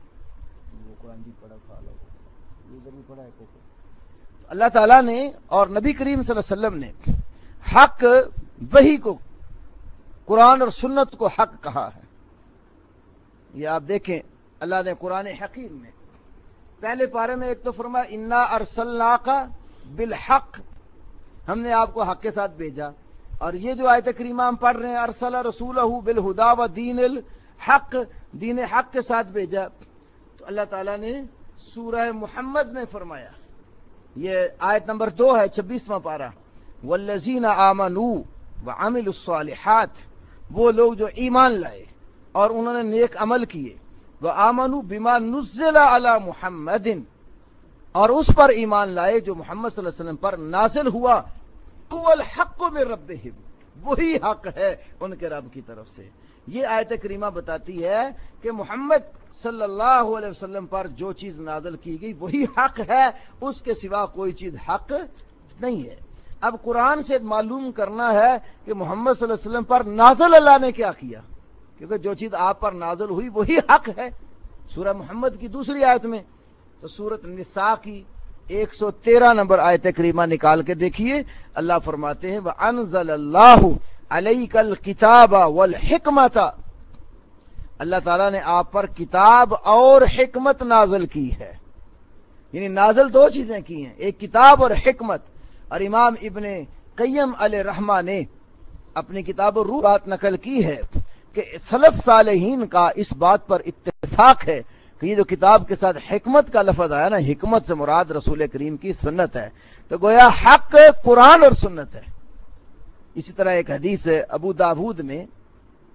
اللہ تعالیٰ نے اور نبی کریم صلی اللہ علیہ وسلم نے حق وحی کو، قرآن اور سنت کو حق کہا ہے. یہ آپ دیکھیں اللہ نے قرآن حکیم میں پہلے پارے میں ایک تو فرمایا انا ارسلناک بالحق، ہم نے آپ کو حق کے ساتھ بھیجا. اور یہ جو آیت کریمہ ہم پڑھ رہے ہیں ارسل رسولہ بالہدی ودین الحق، دین حق کے ساتھ بھیجا. تو اللہ تعالیٰ نے سورہ محمد میں فرمایا، یہ آیت نمبر 2 ہے 26واں پارہ، والذین آمنوا وعملوا الصالحات، وہ لوگ جو ایمان لائے اور انہوں نے نیک عمل کیے، وآمنوا بما نزل علی محمد، اور اس پر ایمان لائے جو محمد صلی اللہ علیہ وسلم پر نازل ہوا، هو الحق من ربہم، وہی حق ہے ان کے رب کی طرف سے. یہ آیت کریمہ بتاتی ہے کہ محمد صلی اللہ علیہ وسلم پر جو چیز نازل کی گئی وہی حق ہے، اس کے سوا کوئی چیز حق نہیں ہے. اب قرآن سے معلوم کرنا ہے کہ محمد صلی اللہ علیہ وسلم پر نازل اللہ نے کیا کیا، کیونکہ جو چیز آپ پر نازل ہوئی وہی حق ہے. سورہ محمد کی دوسری آیت میں تو سورۃ النساء کی 113 نمبر آیت کریمہ نکال کے دیکھیے، اللہ فرماتے ہیں وَأَنزَلَ اللَّهُ عَلَيْكَ الْكِتَابَ وَالْحِكْمَةَ، اللہ تعالیٰ نے آپ پر کتاب اور حکمت نازل کی ہے. یعنی نازل دو چیزیں کی ہیں، ایک کتاب اور حکمت. اور امام ابن قیم علیہ رحمہ نے اپنی کتاب روح بات نقل کی ہے کہ سلف صالحین کا اس بات پر اتفاق ہے کہ یہ جو کتاب کے ساتھ حکمت کا لفظ آیا نا، حکمت سے مراد رسول کریم کی سنت ہے. تو گویا حق قرآن اور سنت ہے. اسی طرح ایک حدیث ہے ابو داود میں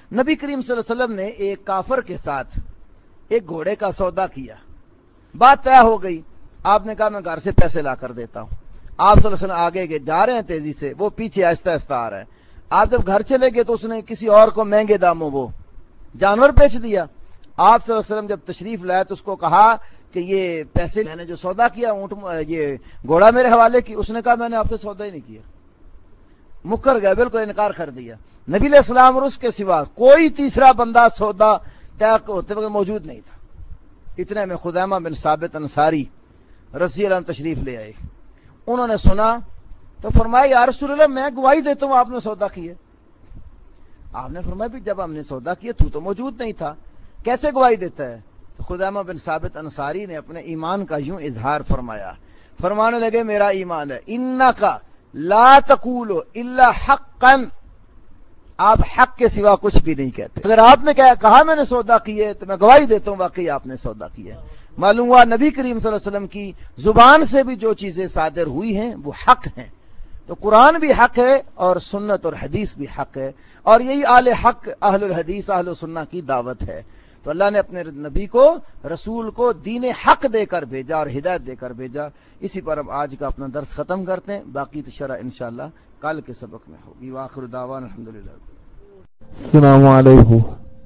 نبی کریم صلی اللہ علیہ وسلم نے ایک کافر کے ساتھ ایک گھوڑے کا سودا کیا، بات طے ہو گئی، آپ نے کہا میں گھر سے پیسے لا کر دیتا ہوں، آپ صلی اللہ علیہ وسلم آگے جا رہے ہیں تیزی سے، وہ پیچھے آہستہ آہستہ آ رہا ہے، آپ جب گھر چلے گئے تو اس نے کسی اور کو مہنگے داموں وہ جانور بیچ دیا، آپ صلی اللہ علیہ وسلم جب تشریف لائے تو اس کو کہا کہ یہ پیسے میں نے جو سودا کیا اونٹ یہ گھوڑا میرے حوالے کی، اس نے کہا میں نے آپ سے سودا ہی نہیں کیا، مکر گیا، بالکل انکار کر دیا۔ نبی علیہ السلام اور اس کے سوا کوئی تیسرا بندہ سودا طے ہوتے وقت موجود نہیں تھا۔ اتنے میں خزیمہ بن ثابت انصاری رضی اللہ عنہ تشریف لے آئے، انہوں نے سنا تو فرمایا یا رسول اللہ میں گواہی دیتا ہوں آپ نے سودا کیا۔ آپ نے فرمایا بھی جب ہم نے سودا کیا تو موجود نہیں تھا، کیسے گواہی دیتا ہے؟ تو خزیمہ بن ثابت انصاری نے اپنے ایمان کا یوں اظہار فرمایا، فرمانے لگے میرا ایمان ہے انکا لا تقول الا حقا، آپ حق کے سوا کچھ بھی نہیں کہتے، اگر آپ نے کہا میں نے سودا کیے تو میں گواہی دیتا ہوں واقعی آپ نے سودا کیا۔ معلوم ہوا نبی کریم صلی اللہ علیہ وسلم کی زبان سے بھی جو چیزیں صادر ہوئی ہیں وہ حق ہیں، تو قرآن بھی حق ہے اور سنت اور حدیث بھی حق ہے، اور یہی اہل حق اہل الحدیث اہل سنہ کی دعوت ہے۔ تو اللہ نے اپنے نبی کو رسول کو دین حق دے کر بھیجا اور ہدایت دے کر بھیجا۔ اسی پر ہم آج کا اپنا درس ختم کرتے ہیں، باقی تو شرح انشاءاللہ کل کے سبق میں ہوگی۔ وآخر دعوانا الحمدللہ۔ السلام علیکم۔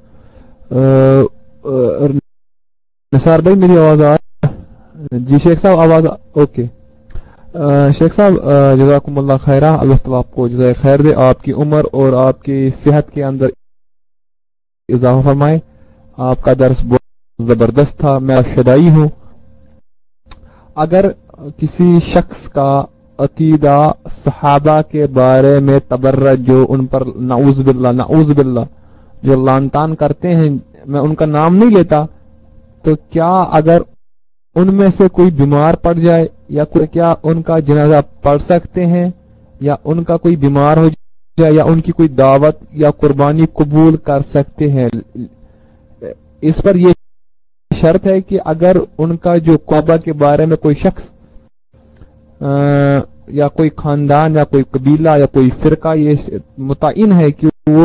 نثار بھائی میری آواز آ رہی ہے؟ جی شیخ صاحب آواز اوکے۔ شیخ صاحب جزاکم اللہ خیرہ، اللہ تعالیٰ آپ کو جزائے خیر دے، آپ کی عمر اور آپ کی صحت کے اندر اضافہ فرمائے۔ آپ کا درس بہت زبردست تھا، میں شدائی ہوں۔ اگر کسی شخص کا عقیدہ صحابہ کے بارے میں تبرج، جو ان پر نعوذ باللہ جو لعن طعن کرتے ہیں، میں ان کا نام نہیں لیتا، تو کیا اگر ان میں سے کوئی بیمار پڑ جائے یا کیا ان کا جنازہ پڑھ سکتے ہیں، یا ان کا کوئی بیمار ہو جائے یا ان کی کوئی دعوت یا قربانی قبول کر سکتے ہیں؟ اس پر یہ شرط ہے کہ اگر ان کا جو قعبہ کے بارے میں کوئی شخص یا کوئی خاندان یا کوئی قبیلہ یا کوئی فرقہ یہ متعین ہے کہ وہ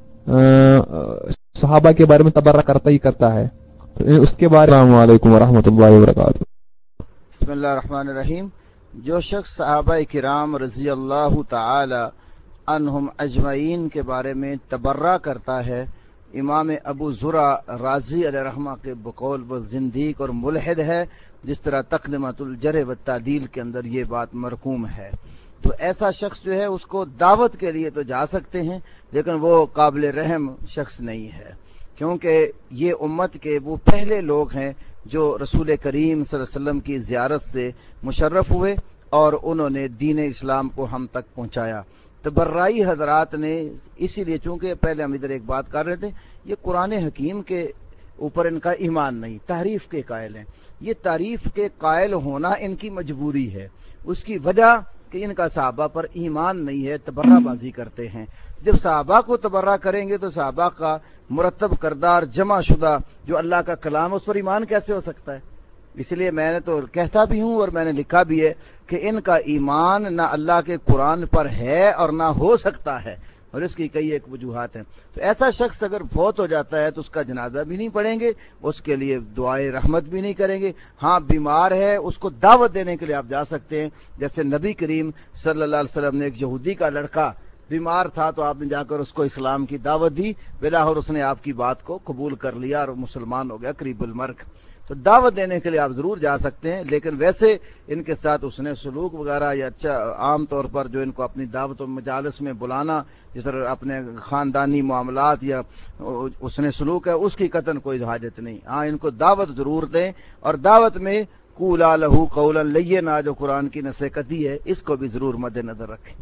صحابہ کے بارے میں تبرہ کرتا ہی کرتا ہے، تو اس کے بارے میں السلام علیکم ورحمۃ اللہ وبرکاتہ۔ بسم اللہ الرحمن الرحیم۔ جو شخص صحابہ کرام رضی اللہ تعالی عنہم اجمعین کے بارے میں تبرہ کرتا ہے، امام ابو زرع رازی علیہ رحمہ کے بقول وہ زندیق اور ملحد ہے، جس طرح تقدمۃ الجرح والتعدیل کے اندر یہ بات مرقوم ہے۔ تو ایسا شخص جو ہے اس کو دعوت کے لیے تو جا سکتے ہیں، لیکن وہ قابل رحم شخص نہیں ہے، کیونکہ یہ امت کے وہ پہلے لوگ ہیں جو رسول کریم صلی اللہ علیہ وسلم کی زیارت سے مشرف ہوئے اور انہوں نے دین اسلام کو ہم تک پہنچایا۔ تبرعی حضرات نے اسی لیے، چونکہ پہلے ہم ادھر ایک بات کر رہے تھے، یہ قرآن حکیم کے اوپر ان کا ایمان نہیں، تعریف کے قائل ہیں۔ یہ تعریف کے قائل ہونا ان کی مجبوری ہے، اس کی وجہ کہ ان کا صحابہ پر ایمان نہیں ہے، تبرہ بازی کرتے ہیں۔ جب صحابہ کو تبرہ کریں گے تو صحابہ کا مرتب کردار جمع شدہ جو اللہ کا کلام اس پر ایمان کیسے ہو سکتا ہے؟ اس لیے میں نے تو کہتا بھی ہوں اور میں نے لکھا بھی ہے کہ ان کا ایمان نہ اللہ کے قرآن پر ہے اور نہ ہو سکتا ہے، اور اس کی کئی ایک وجوہات ہیں۔ تو ایسا شخص اگر فوت ہو جاتا ہے تو اس کا جنازہ بھی نہیں پڑھیں گے، اس کے لیے دعائے رحمت بھی نہیں کریں گے۔ ہاں بیمار ہے اس کو دعوت دینے کے لیے آپ جا سکتے ہیں، جیسے نبی کریم صلی اللہ علیہ وسلم نے ایک یہودی کا لڑکا بیمار تھا تو آپ نے جا کر اس کو اسلام کی دعوت دی، بلاخر اس نے آپ کی بات کو قبول کر لیا اور مسلمان ہو گیا قریب المرگ۔ تو دعوت دینے کے لیے آپ ضرور جا سکتے ہیں، لیکن ویسے ان کے ساتھ اس نے سلوک وغیرہ یا اچھا عام طور پر جو ان کو اپنی دعوت و مجالس میں بلانا، جس طرح اپنے خاندانی معاملات یا اس نے سلوک ہے، اس کی قطعاً کوئی حاجت نہیں۔ ہاں ان کو دعوت ضرور دیں، اور دعوت میں قولا لہ قولا لینا جو قرآن کی نصیحت ہے اس کو بھی ضرور مد نظر رکھیں۔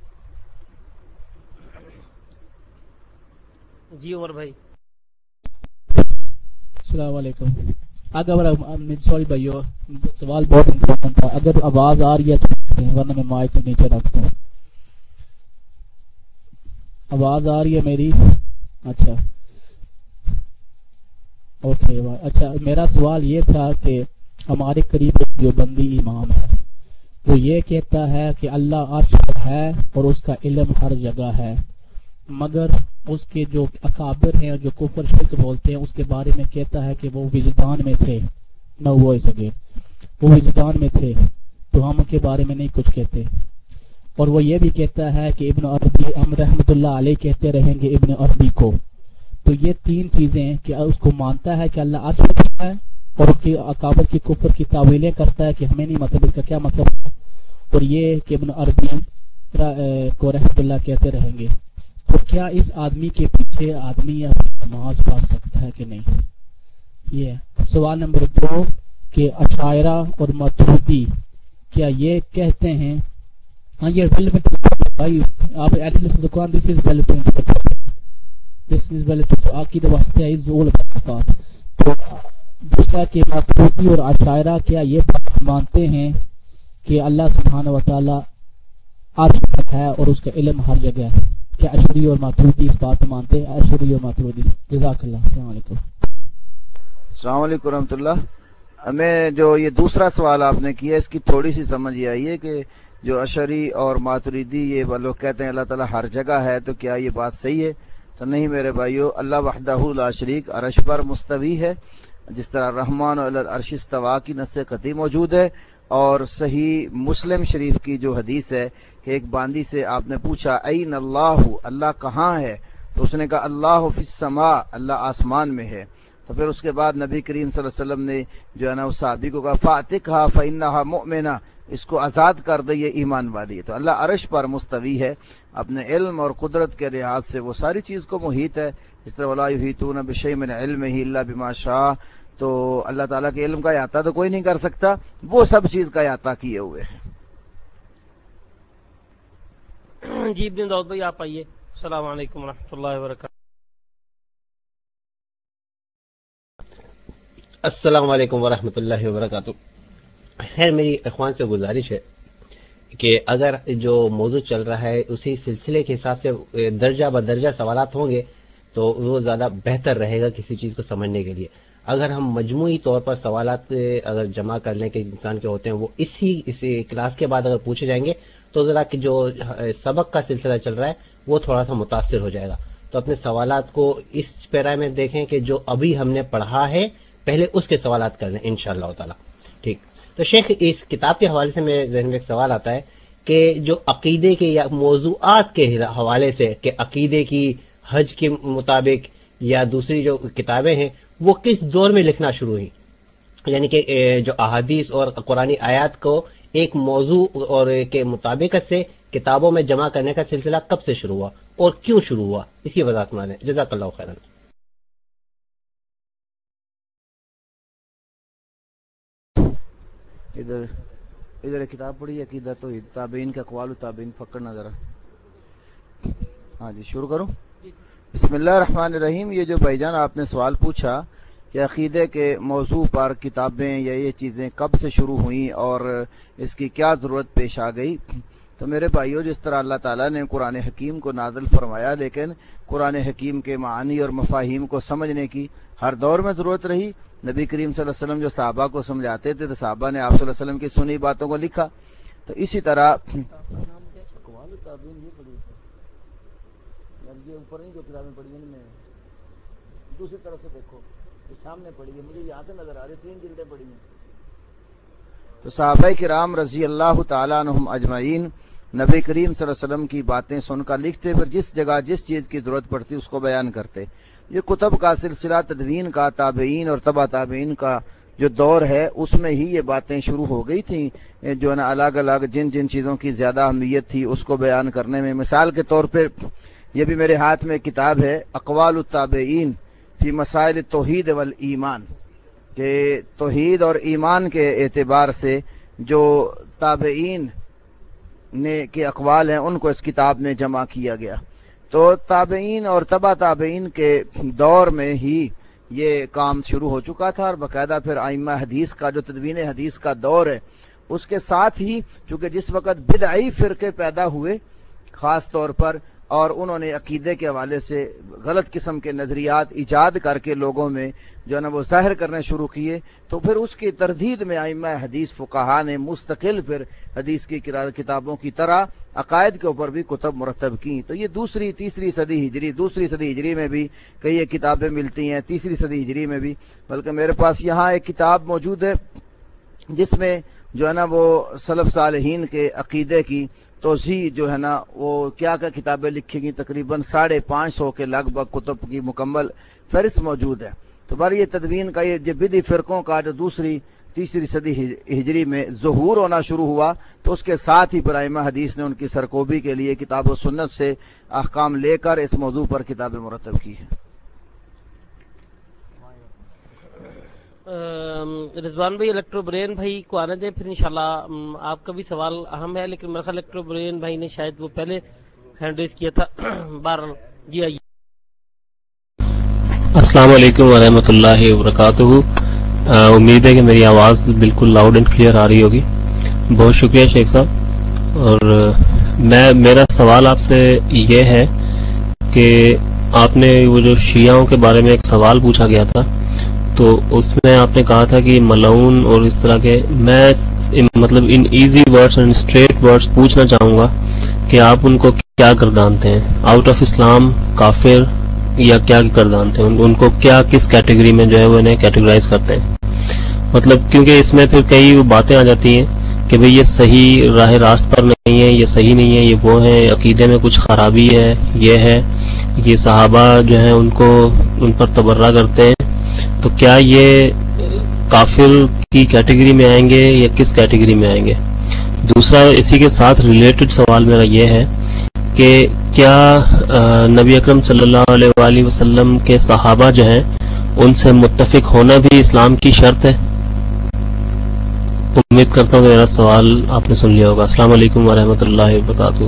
جی عمر بھائی السلام علیکم۔ اگر سوری بھائیو، سوال بہت امپورٹنٹ تھا، اگر آواز آ رہی ہے تو ورنہ میں مائک کے نیچے رکھتا ہوں۔ آواز آ رہی ہے میری؟ اچھا اوکے اچھا، میرا سوال یہ تھا کہ ہمارے قریب جو بندی امام ہے وہ یہ کہتا ہے کہ اللہ عرش پر ہے اور اس کا علم ہر جگہ ہے، مگر اس کے جو اکابر ہیں اور جو کفر شرک بولتے ہیں اس کے بارے میں کہتا ہے کہ وہ وجدان میں تھے. نو وائس اگین، وہ وجدان میں تھے، تو ہم ان کے بارے میں نہیں کچھ کہتے. اور وہ یہ بھی کہتا ہے کہ ابن عربی، ہم رحمۃ اللہ علیہ کہتے رہیں گے ابن عربی کو. تو یہ تین چیزیں کہ اس کو مانتا ہے کہ اللہ عرش پر ہے، اور اس کی اکابر کی کفر کی تعویلیں کرتا ہے کہ ہمیں نہیں مطلب اس کا کیا مطلب ہے، اور یہ کہ ابن عربی کو رحمۃ اللہ کہتے رہیں گے. تو کیا اس آدمی کے پیچھے آدمی اپنی نماز پڑھ سکتا ہے کہ نہیں؟ یہ سوال نمبر 2 کہ اشاعرہ اور ماتریدی کیا یہ کہتے ہیں، ہاں یہ ریلیونٹ بھائی آپ ایٹلیسٹ دکان دس is relevant, this is relevant عقیدہ واسطے از اول صفات. تو دوسرا کہ ماتریدی اور اشاعرہ کیا یہ بات مانتے ہیں کہ اللہ سبحانہ و تعالی عرش پر ہے اور اس کا علم ہر جگہ ہے؟ کیا اشعری اور ماتریدی اس بات مانتے ہیں؟ اشعری اور ماتریدی. جزاک اللہ. السلام علیکم. السلام علیکم ورحمۃ اللہ. ہمیں جو یہ دوسرا سوال آپ نے کیا اس کی تھوڑی سی سمجھ یہ آئی ہے کہ جو اشعری اور ماتریدی یہ لوگ کہتے ہیں اللہ تعالیٰ ہر جگہ ہے، تو کیا یہ بات صحیح ہے؟ تو نہیں میرے بھائیو، اللہ وحدہ لا شریک عرش پر مستوی ہے، جس طرح رحمان علی العرش استوا کی نص قطعی موجود ہے. اور صحیح مسلم شریف کی جو حدیث ہے کہ ایک باندی سے آپ نے پوچھا این اللہ، اللہ کہاں ہے؟ تو اس نے کہا اللہ فی السماء، اللہ آسمان میں ہے. تو پھر اس کے بعد نبی کریم صلی اللہ علیہ وسلم نے جو ہے نا اس صحابی کو کہا فاتقھا فانھا مؤمنہ، اس کو آزاد کر دے، یہ ایمان والی ہے. تو اللہ عرش پر مستوی ہے، اپنے علم اور قدرت کے لحاظ سے وہ ساری چیز کو محیط ہے. اس طرح ولا یحیطون بشیء من علمہ الا بما شاء، تو اللہ تعالیٰ کے علم کا احاطہ تو کوئی نہیں کر سکتا، وہ سب چیز کا احاطہ کیے ہوئے ہیں. جی ابن داؤد بھائی آپ آئیے. السلام علیکم ورحمۃ اللہ وبرکاتہ. السلام علیکم ورحمۃ اللہ وبرکاتہ. خیر میری اخوان سے گزارش ہے کہ اگر جو موضوع چل رہا ہے اسی سلسلے کے حساب سے درجہ بدرجہ سوالات ہوں گے تو وہ زیادہ بہتر رہے گا کسی چیز کو سمجھنے کے لیے. اگر ہم مجموعی طور پر سوالات اگر جمع کر لیں کہ انسان کے ہوتے ہیں وہ اسی کلاس کے بعد اگر پوچھے جائیں گے تو ذرا کہ جو سبق کا سلسلہ چل رہا ہے وہ تھوڑا سا متاثر ہو جائے گا. تو اپنے سوالات کو اس پیرا میں دیکھیں کہ جو ابھی ہم نے پڑھا ہے پہلے اس کے سوالات کر لیں انشاءاللہ تعالی. ٹھیک. تو شیخ اس کتاب کے حوالے سے میرے ذہن میں ایک سوال آتا ہے کہ جو عقیدے کے یا موضوعات کے حوالے سے کہ عقیدے کی حج کے مطابق یا دوسری جو کتابیں ہیں وہ کس دور میں لکھنا شروع ہوئی، یعنی کہ جو احادیث اور قرآنی آیات کو ایک موضوع اور کے مطابقت سے کتابوں میں جمع کرنے کا سلسلہ کب سے شروع ہوا اور کیوں شروع ہوا، اس کی وضاحت مانیں. جزاک اللہ خیرا. ادھر کتاب پڑھی عقیدہ تو تابعین کا اقوال و تابعین پکڑنا ذرا. ہاں جی شروع کروں. بسم اللہ الرحمن الرحیم. یہ جو بھائی جان آپ نے سوال پوچھا کہ عقیدے کے موضوع پر کتابیں یا یہ چیزیں کب سے شروع ہوئیں اور اس کی کیا ضرورت پیش آ گئی، تو میرے بھائیوں جس طرح اللہ تعالیٰ نے قرآن حکیم کو نازل فرمایا لیکن قرآن حکیم کے معانی اور مفاہیم کو سمجھنے کی ہر دور میں ضرورت رہی. نبی کریم صلی اللہ علیہ وسلم جو صحابہ کو سمجھاتے تھے تو صحابہ نے آپ صلی اللہ علیہ وسلم کی سنی باتوں کو لکھا. تو اسی طرح یہ اوپر نہیں جو کتابیں پڑھی ہیں میں دوسری طرف سے دیکھو یہ سامنے پڑھی ہے، مجھے یہاں سے نظر آ رہی 3 جلدیں پڑھی ہیں. تو صحابہ کرام رضی اللہ تعالیٰ عنہم اجمعین نبی کریم صلی اللہ علیہ وسلم کی باتیں سن کر لکھتے، پھر جس جگہ جس چیز کی ضرورت پڑتی اس کو بیان کرتے. یہ کتب کا سلسلہ تدوین کا تابعین اور تبع تابعین کا جو دور ہے اس میں ہی یہ باتیں شروع ہو گئی تھیں، جو ہے نا الگ الگ جن چیزوں کی زیادہ اہمیت تھی اس کو بیان کرنے میں. مثال کے طور پہ یہ بھی میرے ہاتھ میں کتاب ہے اقوال التابعین فی مسائل توحید والایمان، کہ توحید اور ایمان کے اعتبار سے جو تابعین نے کے اقوال ہیں ان کو اس کتاب میں جمع کیا گیا. تو تابعین اور تبع تابعین کے دور میں ہی یہ کام شروع ہو چکا تھا، اور باقاعدہ پھر ائمہ حدیث کا جو تدوین حدیث کا دور ہے اس کے ساتھ ہی چونکہ جس وقت بدعی فرقے پیدا ہوئے خاص طور پر اور انہوں نے عقیدے کے حوالے سے غلط قسم کے نظریات ایجاد کر کے لوگوں میں جو ہے نا وہ ظاہر کرنے شروع کیے، تو پھر اس کی تردید میں ائمہ حدیث فقہا نے مستقل پھر حدیث کی کتابوں کی طرح عقائد کے اوپر بھی کتب مرتب کی۔ تو یہ دوسری صدی ہجری میں بھی کئی ایک کتابیں ملتی ہیں، تیسری صدی ہجری میں بھی، بلکہ میرے پاس یہاں ایک کتاب موجود ہے جس میں جو ہے نا وہ سلف صالحین کے عقیدے کی توضیح جو ہے نا وہ کیا کتابیں لکھی گئی، تقریباً 550 کے لگ بھگ کتب کی مکمل فہرست موجود ہے۔ تو بار یہ تدوین کا یہ بدعی فرقوں کا جو تیسری صدی ہجری میں ظہور ہونا شروع ہوا، تو اس کے ساتھ ہی پھر ائمہ حدیث نے ان کی سرکوبی کے لیے کتاب و سنت سے احکام لے کر اس موضوع پر کتابیں مرتب کی ہیں۔ رضوان بھائی الیکٹرو برین بھائی کو آنے دیں، پھر انشاءاللہ آپ کا بھی سوال اہم ہے، لیکن میرا خیال الیکٹرو برین بھائی نے شاید وہ پہلے ہینڈ ریز کیا تھا۔ بہرحال جی آئیے۔ السلام علیکم ورحمۃ اللہ وبرکاتہ۔ امید ہے کہ میری آواز بالکل لاؤڈ اینڈ کلیئر آ رہی ہوگی۔ بہت شکریہ شیخ صاحب۔ اور میرا سوال آپ سے یہ ہے کہ آپ نے وہ جو شیعوں کے بارے میں ایک سوال پوچھا گیا تھا، تو اس میں آپ نے کہا تھا کہ ملعون اور اس طرح کے، میں مطلب ان ایزی ورڈز اور اسٹریٹ ورڈز پوچھنا چاہوں گا کہ آپ ان کو کیا گردانتے ہیں؟ آؤٹ آف اسلام، کافر، یا کیا گردانتے ہیں ان کو؟ کیا کس کیٹیگری میں جو ہے وہ انہیں کیٹیگرائز کرتے ہیں؟ مطلب کیونکہ اس میں پھر کئی باتیں آ جاتی ہیں کہ بھئی یہ صحیح راہ راست پر نہیں ہے، یہ صحیح نہیں ہے، یہ وہ ہے، عقیدے میں کچھ خرابی ہے، یہ صحابہ جو ہیں ان پر تبرہ کرتے ہیں، تو کیا یہ کافر کی کیٹیگری میں آئیں گے یا کس کیٹیگری میں آئیں گے؟ دوسرا اسی کے ساتھ ریلیٹڈ سوال میرا یہ ہے کہ کیا نبی اکرم صلی اللہ علیہ وآلہ وسلم کے صحابہ جو ہیں ان سے متفق ہونا بھی اسلام کی شرط ہے؟ امید کرتا ہوں کہ میرا سوال آپ نے سن لیا ہوگا۔ السلام علیکم ورحمۃ اللہ وبرکاتہ۔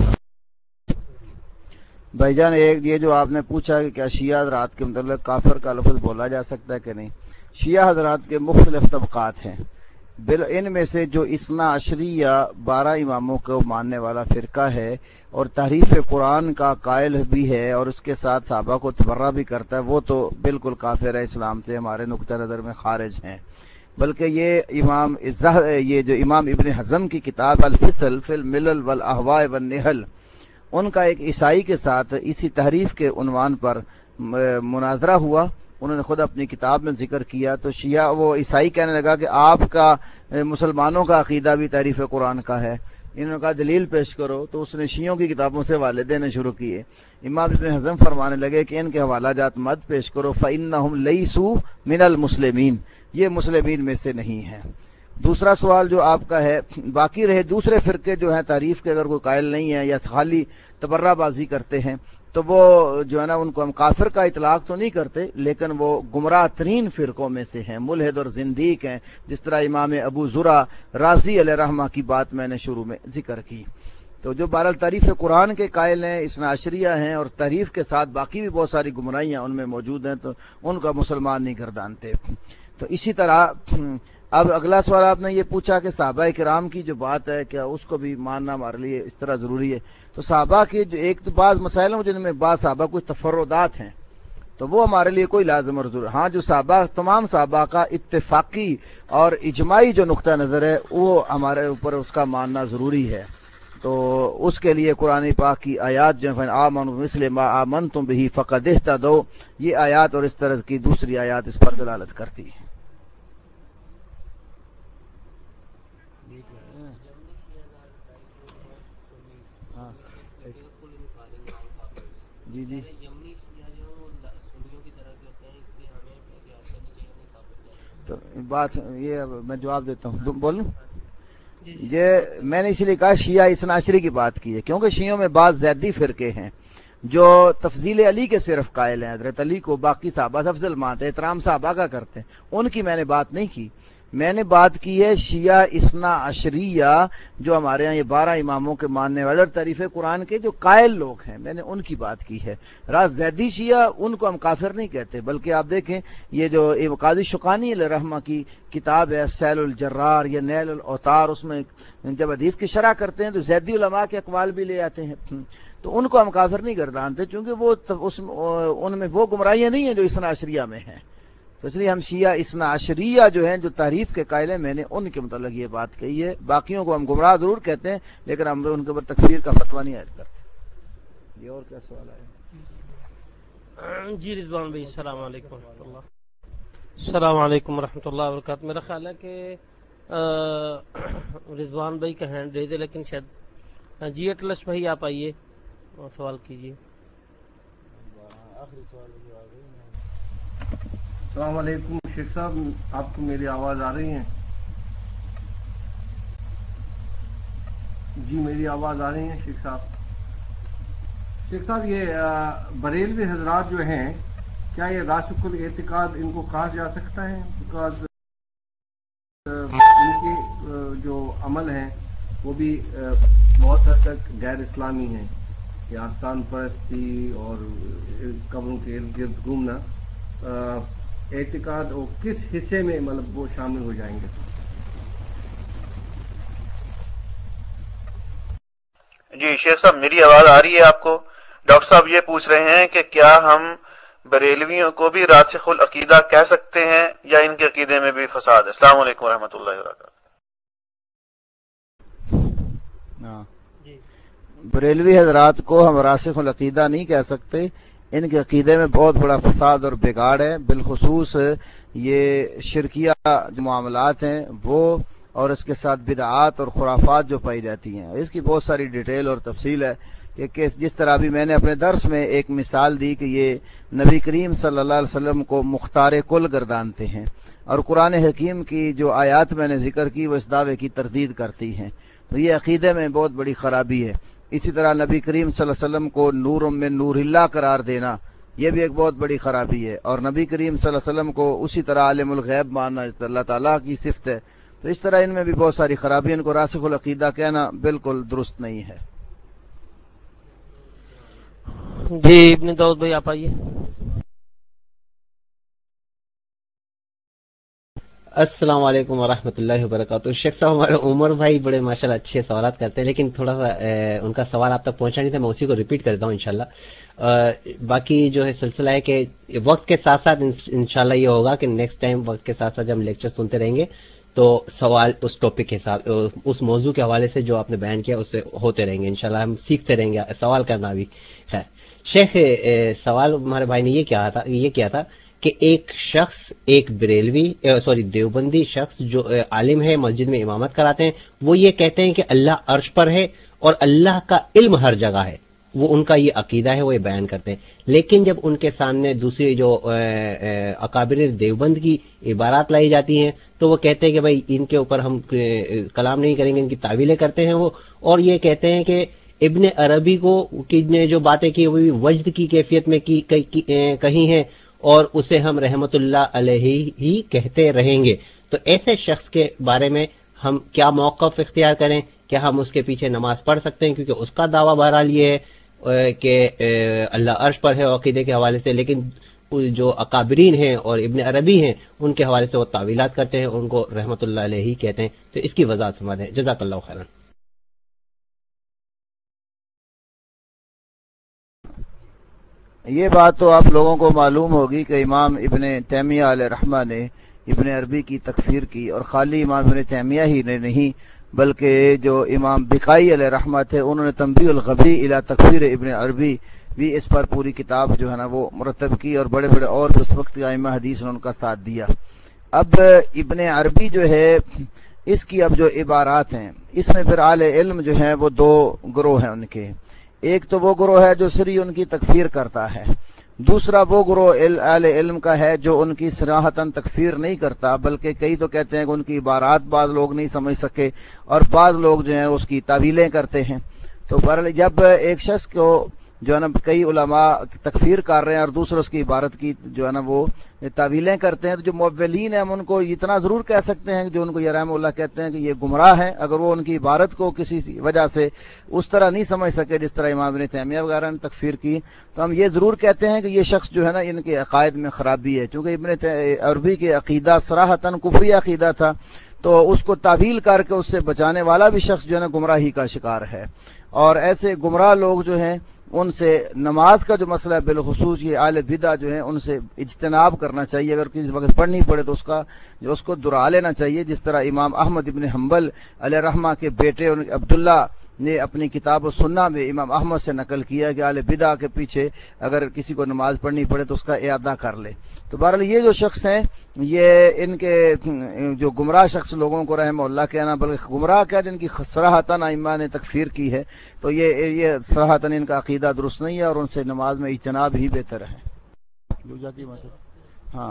بھائی جان، ایک یہ جو آپ نے پوچھا کہ کیا شیعہ حضرات کے متعلق کافر کا لفظ بولا جا سکتا ہے کہ نہیں، شیعہ حضرات کے مختلف طبقات ہیں، ان میں سے جو اثنا عشریہ 12 اماموں کو ماننے والا فرقہ ہے اور تحریف قرآن کا قائل بھی ہے اور اس کے ساتھ صحابہ کو تبرہ بھی کرتا ہے، وہ تو بالکل کافر ہے، اسلام سے ہمارے نقطہ نظر میں خارج ہیں۔ بلکہ یہ جو امام ابن حزم کی کتاب الفصل فی الملل والاہواء والنحل، ان کا ایک عیسائی کے ساتھ اسی تحریف کے عنوان پر مناظرہ ہوا، انہوں نے خود اپنی کتاب میں ذکر کیا، تو شیعہ وہ عیسائی کہنے لگا کہ آپ کا مسلمانوں کا عقیدہ بھی تحریف قرآن کا ہے، انہوں نے کہا دلیل پیش کرو، تو اس نے شیعوں کی کتابوں سے حوالے دینے شروع کیے۔ امام ابن حزم فرمانے لگے کہ ان کے حوالہ جات مت پیش کرو، فإنہم لیسوا من المسلمین، یہ مسلمین میں سے نہیں ہیں۔ دوسرا سوال جو آپ کا ہے، باقی رہے دوسرے فرقے جو ہیں تعریف کے اگر کوئی قائل نہیں ہے یا خالی تبرہ بازی کرتے ہیں، تو وہ جو ہے نا ان کو ہم کافر کا اطلاق تو نہیں کرتے، لیکن وہ گمراہ ترین فرقوں میں سے ہیں، ملحد اور زندیق ہیں، جس طرح امام ابو زرع رازی علیہ رحمہ کی بات میں نے شروع میں ذکر کی۔ تو جو بہرحال تعریف قرآن کے قائل ہیں، اثنا عشریہ ہیں، اور تعریف کے ساتھ باقی بھی بہت ساری گمراہیاں ان میں موجود ہیں، تو ان کا مسلمان نہیں گردانتے۔ تو اسی طرح اب اگلا سوال آپ نے یہ پوچھا کہ صحابہ کرام کی جو بات ہے کیا اس کو بھی ماننا ہمارے لیے اس طرح ضروری ہے؟ تو صحابہ کے جو ایک تو بعض مسائل ہیں جن میں بعض صحابہ کچھ تفردات ہیں، تو وہ ہمارے لیے کوئی لازم اور ضرور، ہاں جو صحابہ تمام صحابہ کا اتفاقی اور اجماعی جو نقطہ نظر ہے وہ ہمارے اوپر اس کا ماننا ضروری ہے۔ تو اس کے لیے قرآن پاک کی آیات جو ہیں آمنوا مثل ما آمنتم بہ فقد اہتدوا، یہ آیات اور اس طرح کی دوسری آیات اس پر دلالت کرتی ہیں۔ جی جی تو بات یہ میں جواب دیتا ہوں، بولوں؟ یہ میں نے اسی لیے کہا شیعہ اثنا عشری کی بات کی ہے، کیونکہ شیعوں میں بعض زیدی فرقے ہیں جو تفضیل علی کے صرف قائل ہیں، حضرت علی کو باقی صحابہ سے افضل مانتے ہیں، احترام صحابہ کا کرتے ہیں، ان کی میں نے بات نہیں کی۔ میں نے بات کی ہے شیعہ اثنا عشریہ، جو ہمارے ہاں یہ 12 اماموں کے ماننے والے اور تعریف قرآن کے جو قائل لوگ ہیں، میں نے ان کی بات کی ہے۔ راز زیدی شیعہ ان کو ہم کافر نہیں کہتے، بلکہ آپ دیکھیں یہ جو قاضی شقانی علیہ رحمہ کی کتاب ہے سیل الجرار یا نیل الاوتار، اس میں جب حدیث کی شرح کرتے ہیں تو زیدی علماء کے اقوال بھی لے آتے ہیں، تو ان کو ہم کافر نہیں گردانتے، چونکہ وہ ان میں وہ گمراہیاں نہیں ہیں جو اثنا عشریہ میں ہیں۔ تو اس لیے ہم شیعہ اثنا عشریہ جو ہیں جو تعریف کے قائل ہیں، میں نے ان کے متعلق یہ بات کہی ہے۔ باقیوں کو ہم گمراہ ضرور کہتے ہیں، لیکن ہم ان کے اوپر تکفیر کا فتویٰ نہیں عائد کرتے۔ یہ اور کیا سوال ہے؟ جی رضوان بھائی السلام علیکم ورحمۃ اللہ۔ السلام علیکم ورحمۃ اللہ وبرکاتہ۔ میرا خیال ہے کہ رضوان بھائی کا ہینڈ ریز ہے، لیکن شاید جی اٹلس بھائی آپ آئیے اور سوال کیجیے۔ السلام علیکم شیخ صاحب، آپ کو میری آواز آ رہی ہے؟ جی میری آواز آ رہی ہے شیخ صاحب؟ شیخ صاحب یہ بریلوی حضرات جو ہیں، کیا یہ راسخ الاعتقاد ان کو کہا جا سکتا ہے؟ بیکاز ان کے جو عمل ہیں وہ بھی بہت حد تک غیر اسلامی ہیں، یہ آستان پرستی اور قبروں کے ارد گرد گھومنا، اعتقاد اور کس حصے میں مطلب وہ شامل ہو جائیں گے؟ جی شیخ صاحب میری آواز آ رہی ہے آپ کو؟ ڈاکٹر صاحب یہ پوچھ رہے ہیں کہ کیا ہم بریلویوں کو بھی راسخ العقیدہ کہہ سکتے ہیں یا ان کے عقیدے میں بھی فساد ہے؟ السلام علیکم ورحمۃ اللہ وبرکاتہ۔ بریلوی حضرات کو ہم راسخ العقیدہ نہیں کہہ سکتے، ان کے عقیدے میں بہت بڑا فساد اور بگاڑ ہے، بالخصوص یہ شرکیہ جو معاملات ہیں وہ، اور اس کے ساتھ بدعات اور خرافات جو پائی جاتی ہیں، اس کی بہت ساری ڈیٹیل اور تفصیل ہے کہ جس طرح بھی میں نے اپنے درس میں ایک مثال دی کہ یہ نبی کریم صلی اللہ علیہ وسلم کو مختار کل گردانتے ہیں، اور قرآن حکیم کی جو آیات میں نے ذکر کی وہ اس دعوے کی تردید کرتی ہیں، تو یہ عقیدے میں بہت بڑی خرابی ہے۔ اسی طرح نبی کریم صلی اللہ علیہ وسلم کو نور من نور اللہ قرار دینا، یہ بھی ایک بہت بڑی خرابی ہے، اور نبی کریم صلی اللہ علیہ وسلم کو اسی طرح عالم الغیب ماننا اللہ تعالیٰ کی صفت ہے، تو اس طرح ان میں بھی بہت ساری خرابی، ان کو راسخ العقیدہ کہنا بالکل درست نہیں ہے۔ جی ابن داؤد بھائی آپ آئیے۔ السلام علیکم ورحمۃ اللہ وبرکاتہ۔ شیخ صاحب ہمارے عمر بھائی بڑے ماشاءاللہ اچھے سوالات کرتے ہیں، لیکن تھوڑا سا ان کا سوال آپ تک پہنچا نہیں تھا، میں اسی کو ریپیٹ کرتا ہوں انشاءاللہ۔ باقی جو ہے سلسلہ ہے کہ وقت کے ساتھ ساتھ انشاءاللہ یہ ہوگا کہ نیکسٹ ٹائم وقت کے ساتھ ساتھ جب ہم لیکچر سنتے رہیں گے تو سوال اس ٹاپک کے حساب اس موضوع کے حوالے سے جو آپ نے بیان کیا اس سے ہوتے رہیں گے انشاءاللہ، ہم سیکھتے رہیں گے، سوال کرنا بھی ہے۔ شیخ سوال ہمارے بھائی نے یہ کیا تھا کہ ایک شخص، ایک دیوبندی شخص جو عالم ہے، مسجد میں امامت کراتے ہیں، وہ یہ کہتے ہیں کہ اللہ عرش پر ہے اور اللہ کا علم ہر جگہ ہے، وہ ان کا یہ عقیدہ ہے، وہ یہ بیان کرتے ہیں، لیکن جب ان کے سامنے دوسری جو اکابر دیوبند کی عبارات لائی جاتی ہیں تو وہ کہتے ہیں کہ بھائی ان کے اوپر ہم کلام نہیں کریں گے، ان کی تعویلیں کرتے ہیں وہ، اور یہ کہتے ہیں کہ ابن عربی کو نے جو باتیں کی وہ بھی وجد کی کیفیت میں کہی ہیں اور اسے ہم رحمت اللہ علیہ ہی کہتے رہیں گے۔ تو ایسے شخص کے بارے میں ہم کیا موقف اختیار کریں؟ کیا ہم اس کے پیچھے نماز پڑھ سکتے ہیں؟ کیونکہ اس کا دعویٰ بہرحال یہ ہے کہ اللہ عرش پر ہے عقیدے کے حوالے سے، لیکن جو اکابرین ہیں اور ابن عربی ہیں ان کے حوالے سے وہ تعویلات کرتے ہیں، ان کو رحمت اللہ علیہ ہی کہتے ہیں۔ تو اس کی وضاحت فرما دیں، جزاک اللہ خیرا۔ یہ بات تو آپ لوگوں کو معلوم ہوگی کہ امام ابن تیمیہ علیہ رحمہ نے ابن عربی کی تکفیر کی، اور خالی امام ابن تیمیہ ہی نے نہیں بلکہ جو امام بقائی علیہ رحمہ تھے انہوں نے تنبیہ الغبی الی تکفیر ابن عربی بھی اس پر پوری کتاب جو ہے نا وہ مرتب کی، اور بڑے بڑے اور اس وقت کے ائمہ حدیث نے ان کا ساتھ دیا۔ اب ابن عربی جو ہے اس کی اب جو عبارات ہیں اس میں پھر اہل علم جو ہیں وہ دو گروہ ہیں ان کے، ایک تو وہ گروہ ہے جو صریح ان کی تکفیر کرتا ہے، دوسرا وہ گروہ اہل علم کا ہے جو ان کی صراحتاً تکفیر نہیں کرتا، بلکہ کئی تو کہتے ہیں کہ ان کی عبارات بعض لوگ نہیں سمجھ سکے اور بعض لوگ جو ہیں اس کی تعویلیں کرتے ہیں۔ تو جب ایک شخص کو جو ہے نا کئی علماء تکفیر کر رہے ہیں اور دوسرے اس کی عبارت کی جو ہے نا وہ تعویلیں کرتے ہیں. تو جو مؤولین ہیں ہم ان کو اتنا ضرور کہہ سکتے ہیں جو ان کو یہ رحمہ اللہ کہتے ہیں کہ یہ گمراہ ہیں, اگر وہ ان کی عبارت کو کسی وجہ سے اس طرح نہیں سمجھ سکے جس طرح امام ابن تیمیہ وغیرہ نے تکفیر کی, تو ہم یہ ضرور کہتے ہیں کہ یہ شخص جو ہے نا ان کے عقائد میں خرابی ہے. چونکہ ابن عربی کے عقیدہ صراحتاً کفری عقیدہ تھا, تو اس کو تعویل کر کے اس سے بچانے والا بھی شخص جو ہے نا گمراہی کا شکار ہے. اور ایسے گمراہ لوگ جو ہیں ان سے نماز کا جو مسئلہ ہے بالخصوص یہ اہل بدع جو ہیں ان سے اجتناب کرنا چاہیے. اگر کسی وقت پڑھنی پڑے تو اس کو دہرا لینا چاہیے, جس طرح امام احمد ابن حنبل علیہ رحمہ کے بیٹے عبداللہ نے اپنی کتاب و سنہ میں امام احمد سے نقل کیا کہ اہل بدع کے پیچھے اگر کسی کو نماز پڑھنی پڑے تو اس کا اعادہ کر لے. تو بہرحال یہ جو شخص ہیں یہ ان کے جو گمراہ شخص لوگوں کو رحمہ اللہ کہنا, بلکہ گمراہ کیا جن کی صراحتاً ائمہ نے تکفیر کی ہے, تو یہ صراحتاً ان کا عقیدہ درست نہیں ہے اور ان سے نماز میں اجتناب ہی بہتر ہے. ہاں,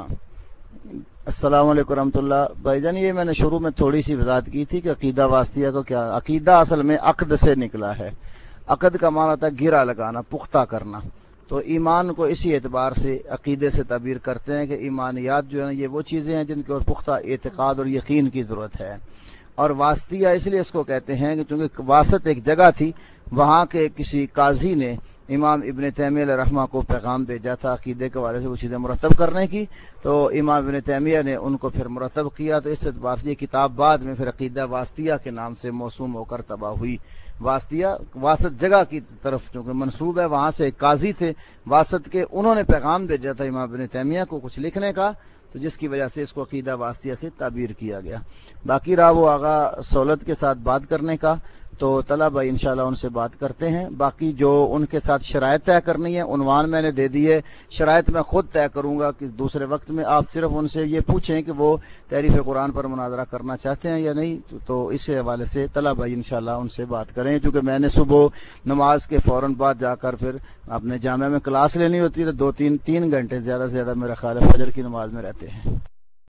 السلام علیکم ورحمۃ اللہ. بھائی جان یہ میں نے شروع میں تھوڑی سی وضاحت کی تھی کہ عقیدہ واسطیہ کو کیا, عقیدہ اصل میں عقد سے نکلا ہے. عقد کا معنی ہوتا ہے گرہ لگانا, پختہ کرنا. تو ایمان کو اسی اعتبار سے عقیدے سے تعبیر کرتے ہیں کہ ایمانیات جو ہے نا یہ وہ چیزیں ہیں جن کے اور پختہ اعتقاد اور یقین کی ضرورت ہے. اور واسطیہ اس لیے اس کو کہتے ہیں کہ چونکہ واسط ایک جگہ تھی, وہاں کے کسی قاضی نے امام ابن تیمیہ علیہ رحمہ کو پیغام بھیجا تھا عقیدے کے حوالے سے وہ چیزیں مرتب کرنے کی, تو امام ابن تیمیہ نے ان کو پھر مرتب کیا. تو اس اعتبار سے یہ کتاب بعد میں پھر عقیدہ واسطیہ کے نام سے موسوم ہو کر تباہ ہوئی. واسطیہ واسط جگہ کی طرف چونکہ منسوب ہے, وہاں سے ایک قاضی تھے واسط کے, انہوں نے پیغام بھیجا تھا امام ابن تیمیہ کو کچھ لکھنے کا, تو جس کی وجہ سے اس کو عقیدہ واسطیہ سے تعبیر کیا گیا. باقی رہا وہ آغا سہولت کے ساتھ بات کرنے کا, تو طلب بھائی انشاءاللہ ان سے بات کرتے ہیں. باقی جو ان کے ساتھ شرائط طے کرنی ہے عنوان میں نے دے دی ہے, شرائط میں خود طے کروں گا کہ دوسرے وقت میں آپ صرف ان سے یہ پوچھیں کہ وہ تعریف قرآن پر مناظرہ کرنا چاہتے ہیں یا نہیں, تو اس حوالے سے طلب بھائی انشاءاللہ ان سے بات کریں. کیونکہ میں نے صبح نماز کے فوراً بعد جا کر پھر اپنے جامعہ میں کلاس لینی ہوتی ہے, تو 2-3 گھنٹے زیادہ سے زیادہ میرا خیال ہے فجر کی نماز میں رہتے ہیں.